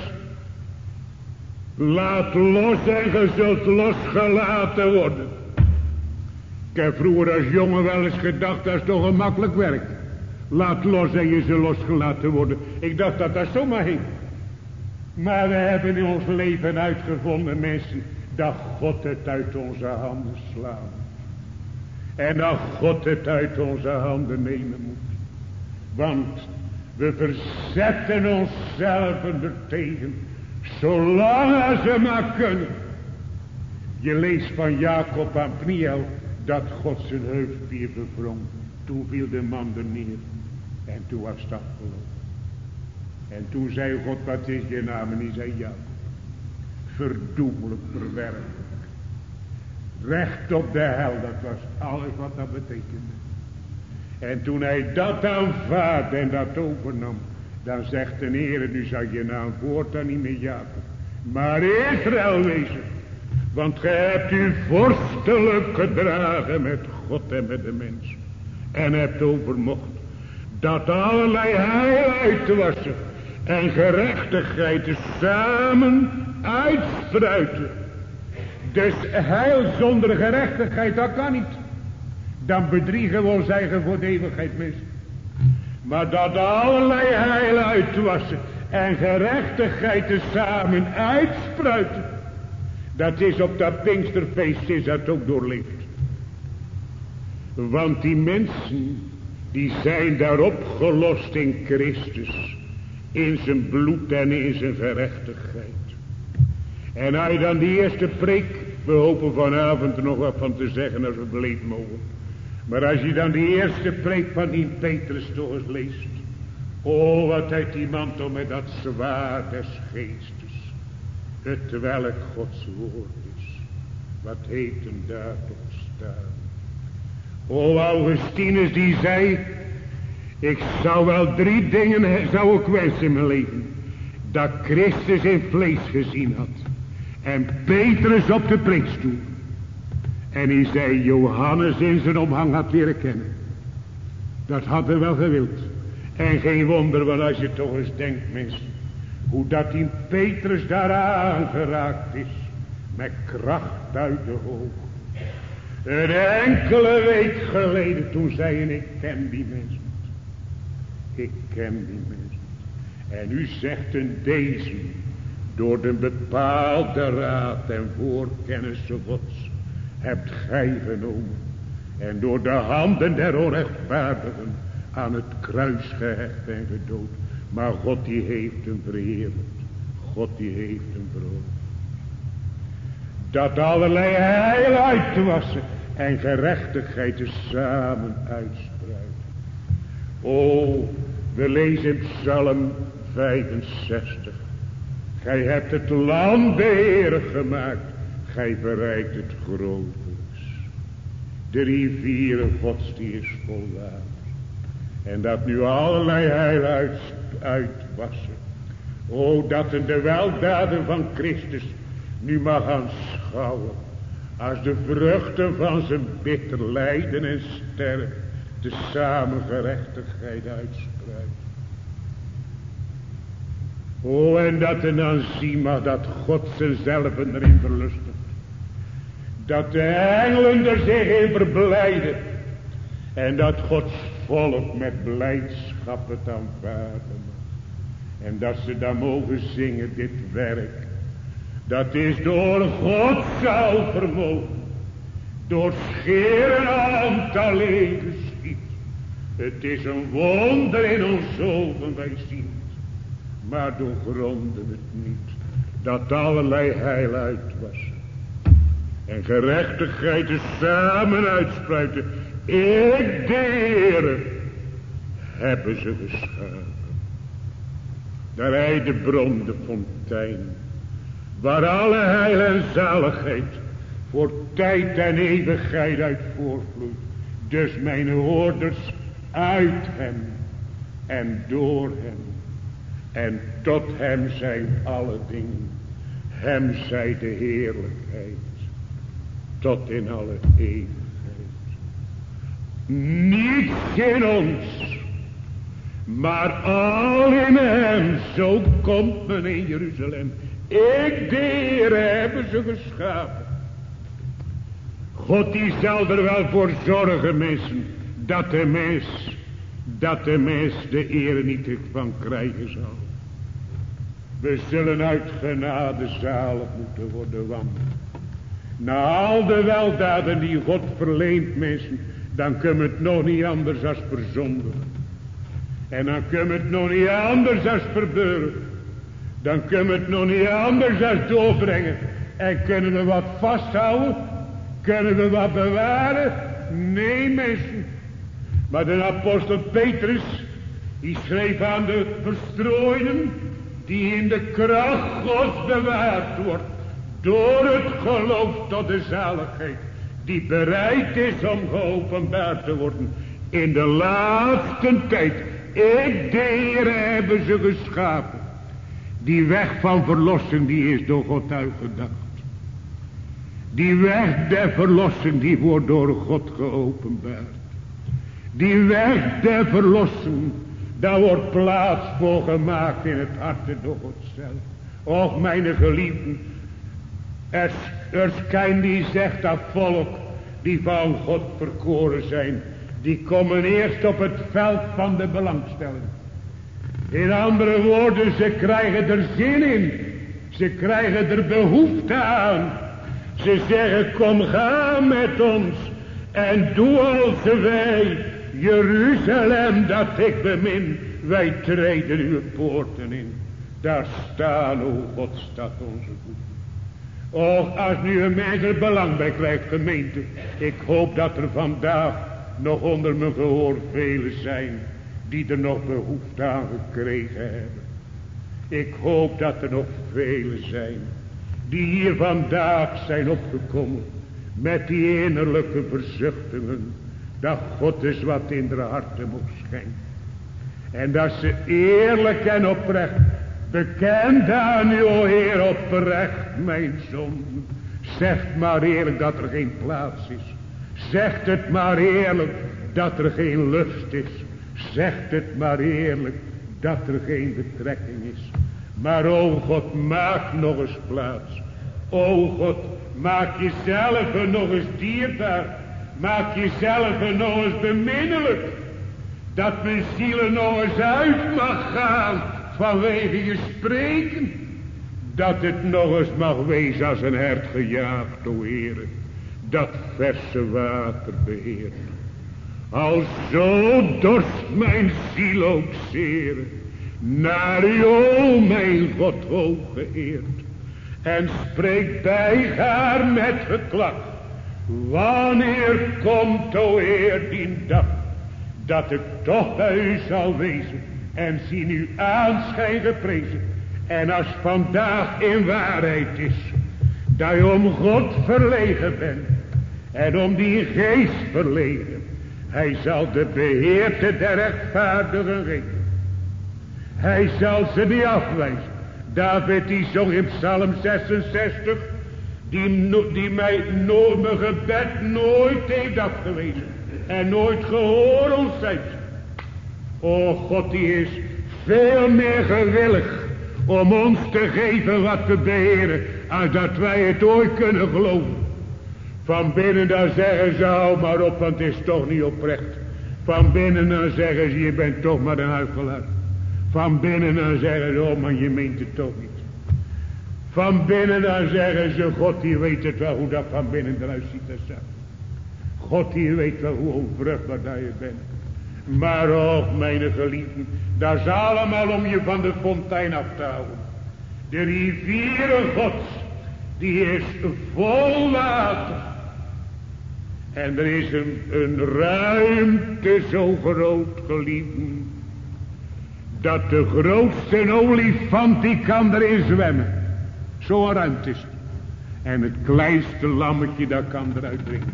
[SPEAKER 1] Laat los en ge zult losgelaten worden. Ik heb vroeger als jongen wel eens gedacht, dat is toch een makkelijk werk. Laat los en je zult losgelaten worden. Ik dacht dat dat zomaar ging. Maar we hebben in ons leven uitgevonden, mensen, dat God het uit onze handen slaat. En dat God het uit onze handen nemen moet. Want we verzetten onszelf ertegen. Zolang als we maar kunnen. Je leest van Jacob aan Pniel dat God zijn heupspier bevronk. Toen viel de man er neer. En toen was het afgelopen. En toen zei God, wat is je naam? En die zei Jacob. Verdoemelijk, verwerpelijk. Recht op de hel, dat was alles wat dat betekende. En toen hij dat aanvaarde en dat overnam, dan zegt de Heer, nu zal je naam voortaan niet meer Jacob, maar Israël wezen. Want gij hebt u vorstelijk gedragen met God en met de mens. En hebt overmocht dat allerlei heil uit te wassen en gerechtigheid te samen uitspruiten. Dus heil zonder gerechtigheid, dat kan niet. Dan bedriegen we ons eigen voor de eeuwigheid mis. Maar dat allerlei heil uitwassen en gerechtigheid tezamen uitspruiten. Dat is op dat Pinksterfeest is dat ook doorleefd. Want die mensen die zijn daarop gelost in Christus. In zijn bloed en in zijn gerechtigheid. En als je dan die eerste preek, we hopen vanavond er nog wat van te zeggen als we beleefd mogen. Maar als je dan die eerste preek van die Petrus toch eens leest. Oh, wat heeft die man toch met dat zwaard des geestes. Het welk Gods woord is. Wat heeft hem daar toch staan. O, Augustinus die zei. Ik zou wel 3 dingen zou ik wensen in mijn leven. Dat Christus in vlees gezien had. En Petrus op de preekstoel. En hij zei Johannes in zijn omhang had leren kennen. Dat had hij wel gewild. En geen wonder, want als je toch eens denkt mensen. Hoe dat die Petrus daar aangeraakt is. Met kracht uit de hoog. Een enkele week geleden toen zei hij ik ken die mensen. Ik ken die mensen. En u zegt een deze. Door de bepaalde raad en voorkennis Gods. Hebt gij genomen. En door de handen der onrechtvaardigen. Aan het kruis gehecht en gedood. Maar God die heeft hem verheerlijkt. God die heeft hem verhoogd. Dat allerlei heil uit te wassen. En gerechtigheid tezamen uitspreiden. O, we lezen Psalm 65. Gij hebt het land beheerig gemaakt. Gij bereikt het grotelijks. De rivieren Gods die is vol water. En dat nu allerlei heil uitwassen. O, dat de weldaden van Christus nu mag aanschouwen. Als de vruchten van zijn bitter lijden en sterven. Tezamen gerechtigheid uitspruit. O, en dat er dan zien mag dat God zichzelf erin verlustigt. Dat de engelen er zich in verblijden. En dat Gods volk met blijdschap het aanvaarden mag. En dat ze dan mogen zingen dit werk. Dat is door God zal vermogen. Door scheren aantal leven schiet. Het is een wonder in ons ogen wij zien het. Maar doorgronden het niet. Dat allerlei heil uitwassen. En gerechtigheid tezamen uitspruiten. Ik de Heere hebben ze geschapen. Daar hij de bron, de fontein. Waar alle heil en zaligheid voor tijd en eeuwigheid uit voortvloeit. Dus mijn hoorders uit hem en door hem. En tot hem zijn alle dingen. Hem zij de heerlijkheid. Tot in alle eeuwigheid. Niet in ons. Maar al in hem. Zo komt men in Jeruzalem. Ik de Heer hebben ze geschapen. God die zal er wel voor zorgen mensen. Dat de mens de eer niet van krijgen zal. We zullen uit genade zalig moeten worden wandelen. Na al de weldaden die God verleent mensen. Dan kunnen we het nog niet anders als verzondigen. En dan kunnen we het nog niet anders als verbeuren. Dan kunnen we het nog niet anders als doorbrengen. En kunnen we wat vasthouden? Kunnen we wat bewaren? Nee mensen. Maar de apostel Petrus. Die schreef aan de verstrooiden. Die in de kracht Gods bewaard wordt. Door het geloof tot de zaligheid. Die bereid is om geopenbaard te worden. In de laatste tijd. Ik de Heer hebben ze geschapen. Die weg van verlossing die is door God uitgedacht. Die weg der verlossing die wordt door God geopenbaard. Die weg der verlossing. Daar wordt plaats voor gemaakt in het hart door God zelf. Och mijn geliefden. Er schijnt die zegt dat volk die van God verkoren zijn.
[SPEAKER 2] die komen eerst op het veld van de belangstelling. In andere woorden, ze krijgen er zin in. Ze krijgen er behoefte aan. Ze zeggen, kom ga met ons en doe als wij, Jeruzalem dat ik bemin. Wij treden uw poorten in. Daar staan, o God, staat onze voeten. Och, als nu een mens er belang bij krijgt, gemeente. Ik hoop dat er vandaag nog onder mijn gehoor velen zijn die er nog behoefte aan gekregen hebben. Ik hoop dat er nog velen zijn die hier vandaag zijn opgekomen met die innerlijke verzuchtingen, dat God eens wat in de harten mocht schenken. En dat ze eerlijk en oprecht bekend aan u, o Heer, oprecht mijn zonden. Zegt maar eerlijk dat er geen plaats is. Zegt het maar eerlijk dat er geen lust is. Zegt het maar eerlijk dat er geen betrekking is. Maar o God, maak nog eens plaats. O God, maak jezelf nog eens dierbaar. Maak jezelf nog eens beminnelijk. Dat mijn ziel nog eens uit mag gaan vanwege je spreken. Dat het nog eens mag wezen als een hert gejaagd, o Heere. Dat verse water beheert. Al zo dorst mijn ziel ook zeer naar u, o mijn God hooggeëerd. En spreekt bij haar met geklag. Wanneer komt, o Heer, die dag, dat ik toch bij u zal wezen en zien u aanschijn geprezen. En als vandaag in waarheid is, dat je om God verlegen bent en om die geest verlegen, hij zal de beheerte der rechtvaardigen geven. Hij zal ze niet afwijzen. David die zong in Psalm 66, die mij mijn gebed nooit heeft afgewezen en nooit gehoord ontzettend. O God, die is veel meer gewillig om ons te geven wat we beheren, als dat wij het ooit kunnen geloven. Van binnen dan zeggen ze, hou maar op, want het is toch niet oprecht. Van binnen dan zeggen ze, je bent toch maar een huichelaar. Van binnen dan zeggen ze, oh man, je meent het toch niet. Van binnen dan zeggen ze, God die weet het wel hoe dat van binnen eruit ziet. God die weet wel hoe onvruchtbaar dat je bent. Maar och, mijn geliefden, dat is allemaal om je van de fontein af te houden. De rivieren Gods, die is vol water. En er is een ruimte zo groot, geliefden, dat de grootste olifant die kan erin zwemmen. Zo'n ruimte is het. En het kleinste lammetje dat kan eruit drinken.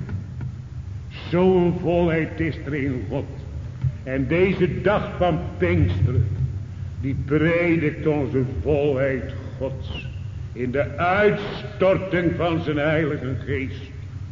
[SPEAKER 2] Zo'n volheid is er in God. En deze dag van Pinksteren, die predikt onze volheid Gods in de uitstorting van zijn heilige geest.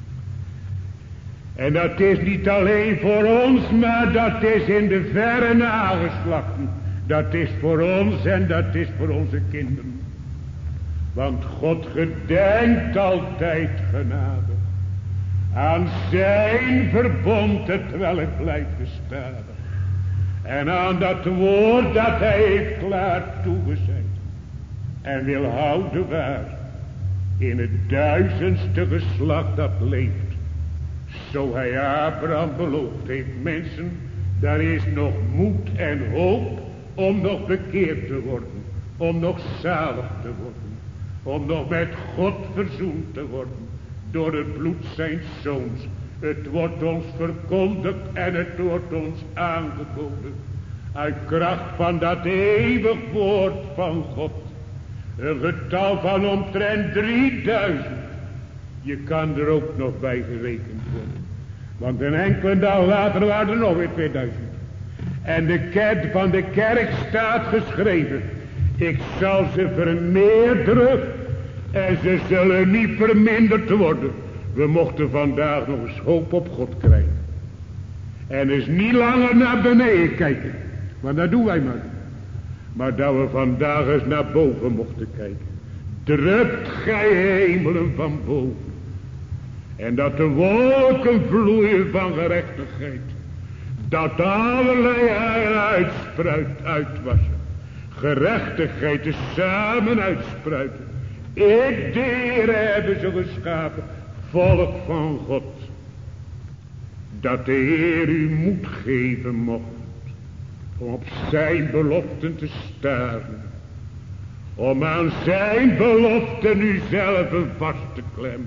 [SPEAKER 2] En dat is niet alleen voor ons, maar dat is in de verre nageslachten. Dat is voor ons en dat is voor onze kinderen. Want God gedenkt altijd genade aan zijn verbond, terwijl het blijft bestaan. En aan dat woord dat hij heeft klaar toegezegd. En wil houden waar in het 1000ste geslacht dat leeft. Zo hij Abraham beloofd heeft. Mensen, daar is nog moed en hoop om nog bekeerd te worden. Om nog zalig te worden. Om nog met God verzoend te worden. Door het bloed zijn zoons. Het wordt ons verkondigd en het wordt ons aangeboden. Uit kracht van dat eeuwig woord van God. Een getal van omtrent 3000. Je kan er ook nog bij gerekend worden. Want een enkele dag later waren er nog weer 2000. En van de kerk staat geschreven. Ik zal ze vermeerderen. En ze zullen niet verminderd worden. We mochten vandaag nog eens hoop op God krijgen. En eens niet langer naar beneden kijken. Want dat doen wij maar. Maar dat we vandaag eens naar boven mochten kijken. Drupt gij hemelen van boven. En dat de wolken vloeien van gerechtigheid. dat allerlei heil uitwassen. Gerechtigheid te samen uitspruiten. Ik, de Heer, hebben ze geschapen, volk van God. Dat de Heer u moed geven mocht, om op zijn beloften te staren. Om aan zijn beloften u zelf vast te klemmen.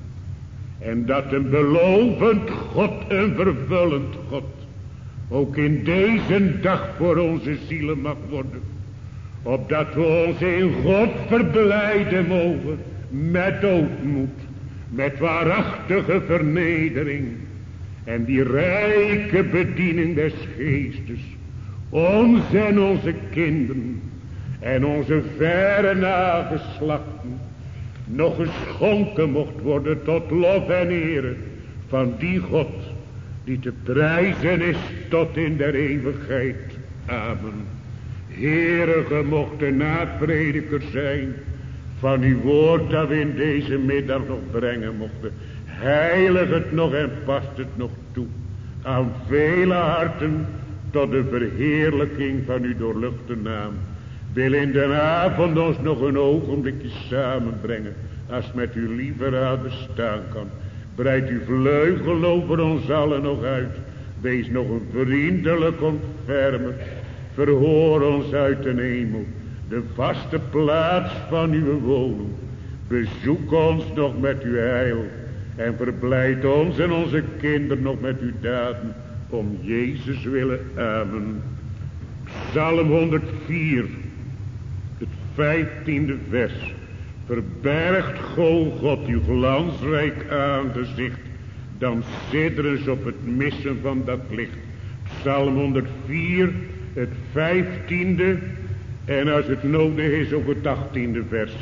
[SPEAKER 2] En dat een belovend God, een vervullend God, ook in deze dag voor onze zielen mag worden. Opdat we ons in God verblijden mogen, met doodmoed, met waarachtige vernedering. En die rijke bediening des geestes, ons en onze kinderen, en onze verre nageslachten, nog geschonken mocht worden tot lof en ere van die God, die te prijzen is tot in der eeuwigheid. Amen. Heere, ge mocht de naprediker zijn van uw woord dat we in deze middag nog brengen mochten. Heilig het nog en past het nog toe aan vele harten tot de verheerlijking van uw doorluchte naam. Wil in de avond ons nog een ogenblikje samenbrengen, als het met uw lieve raad bestaan kan. Breid uw vleugel over ons allen nog uit. Wees nog een vriendelijk ontfermer. Verhoor ons uit de hemel, de vaste plaats van uw woning. Bezoek ons nog met uw heil. En verblijd ons en onze kinderen nog met uw daden. Om Jezus willen. Amen. Psalm 104. Het 15e vers. Verbergt, God, uw glansrijk aangezicht. Dan sidderen ze op het missen van dat licht. Psalm 104, het 15e. En als het nodig is ook het 18e vers.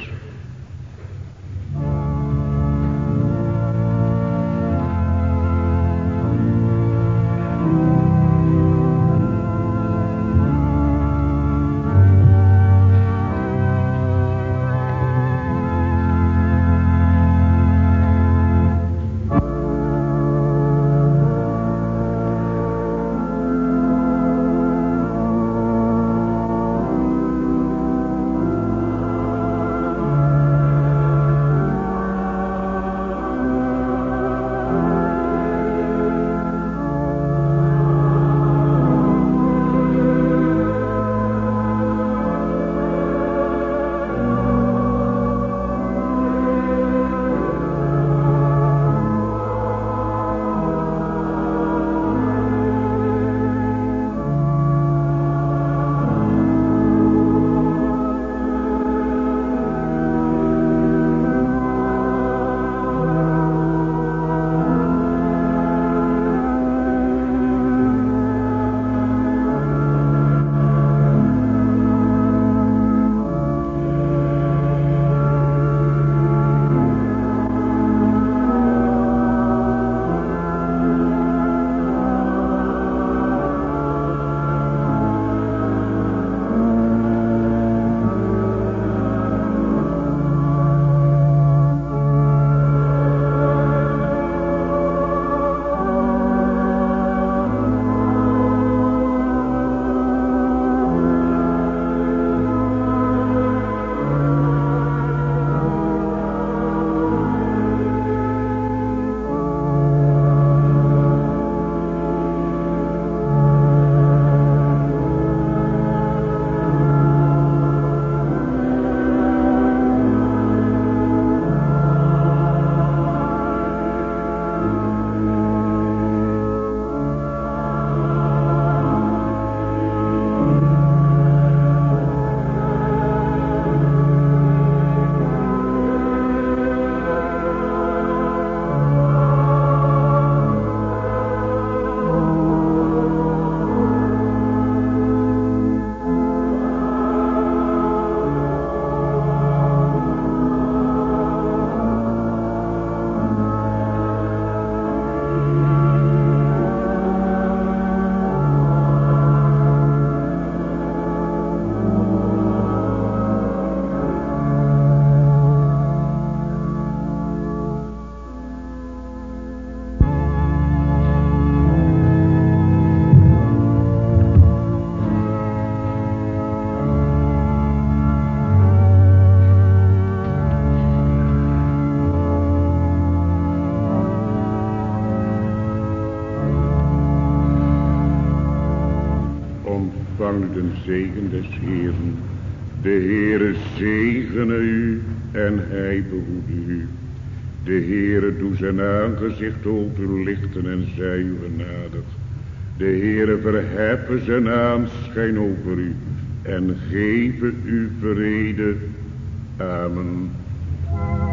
[SPEAKER 1] ontvangt den zegen des Heeren. De Heere zegene u en hij behoede u. De Heere doe zijn aangezicht over u lichten en zij u genadig. De Heere verheffen zijn aanschijn over u en geven u vrede. Amen.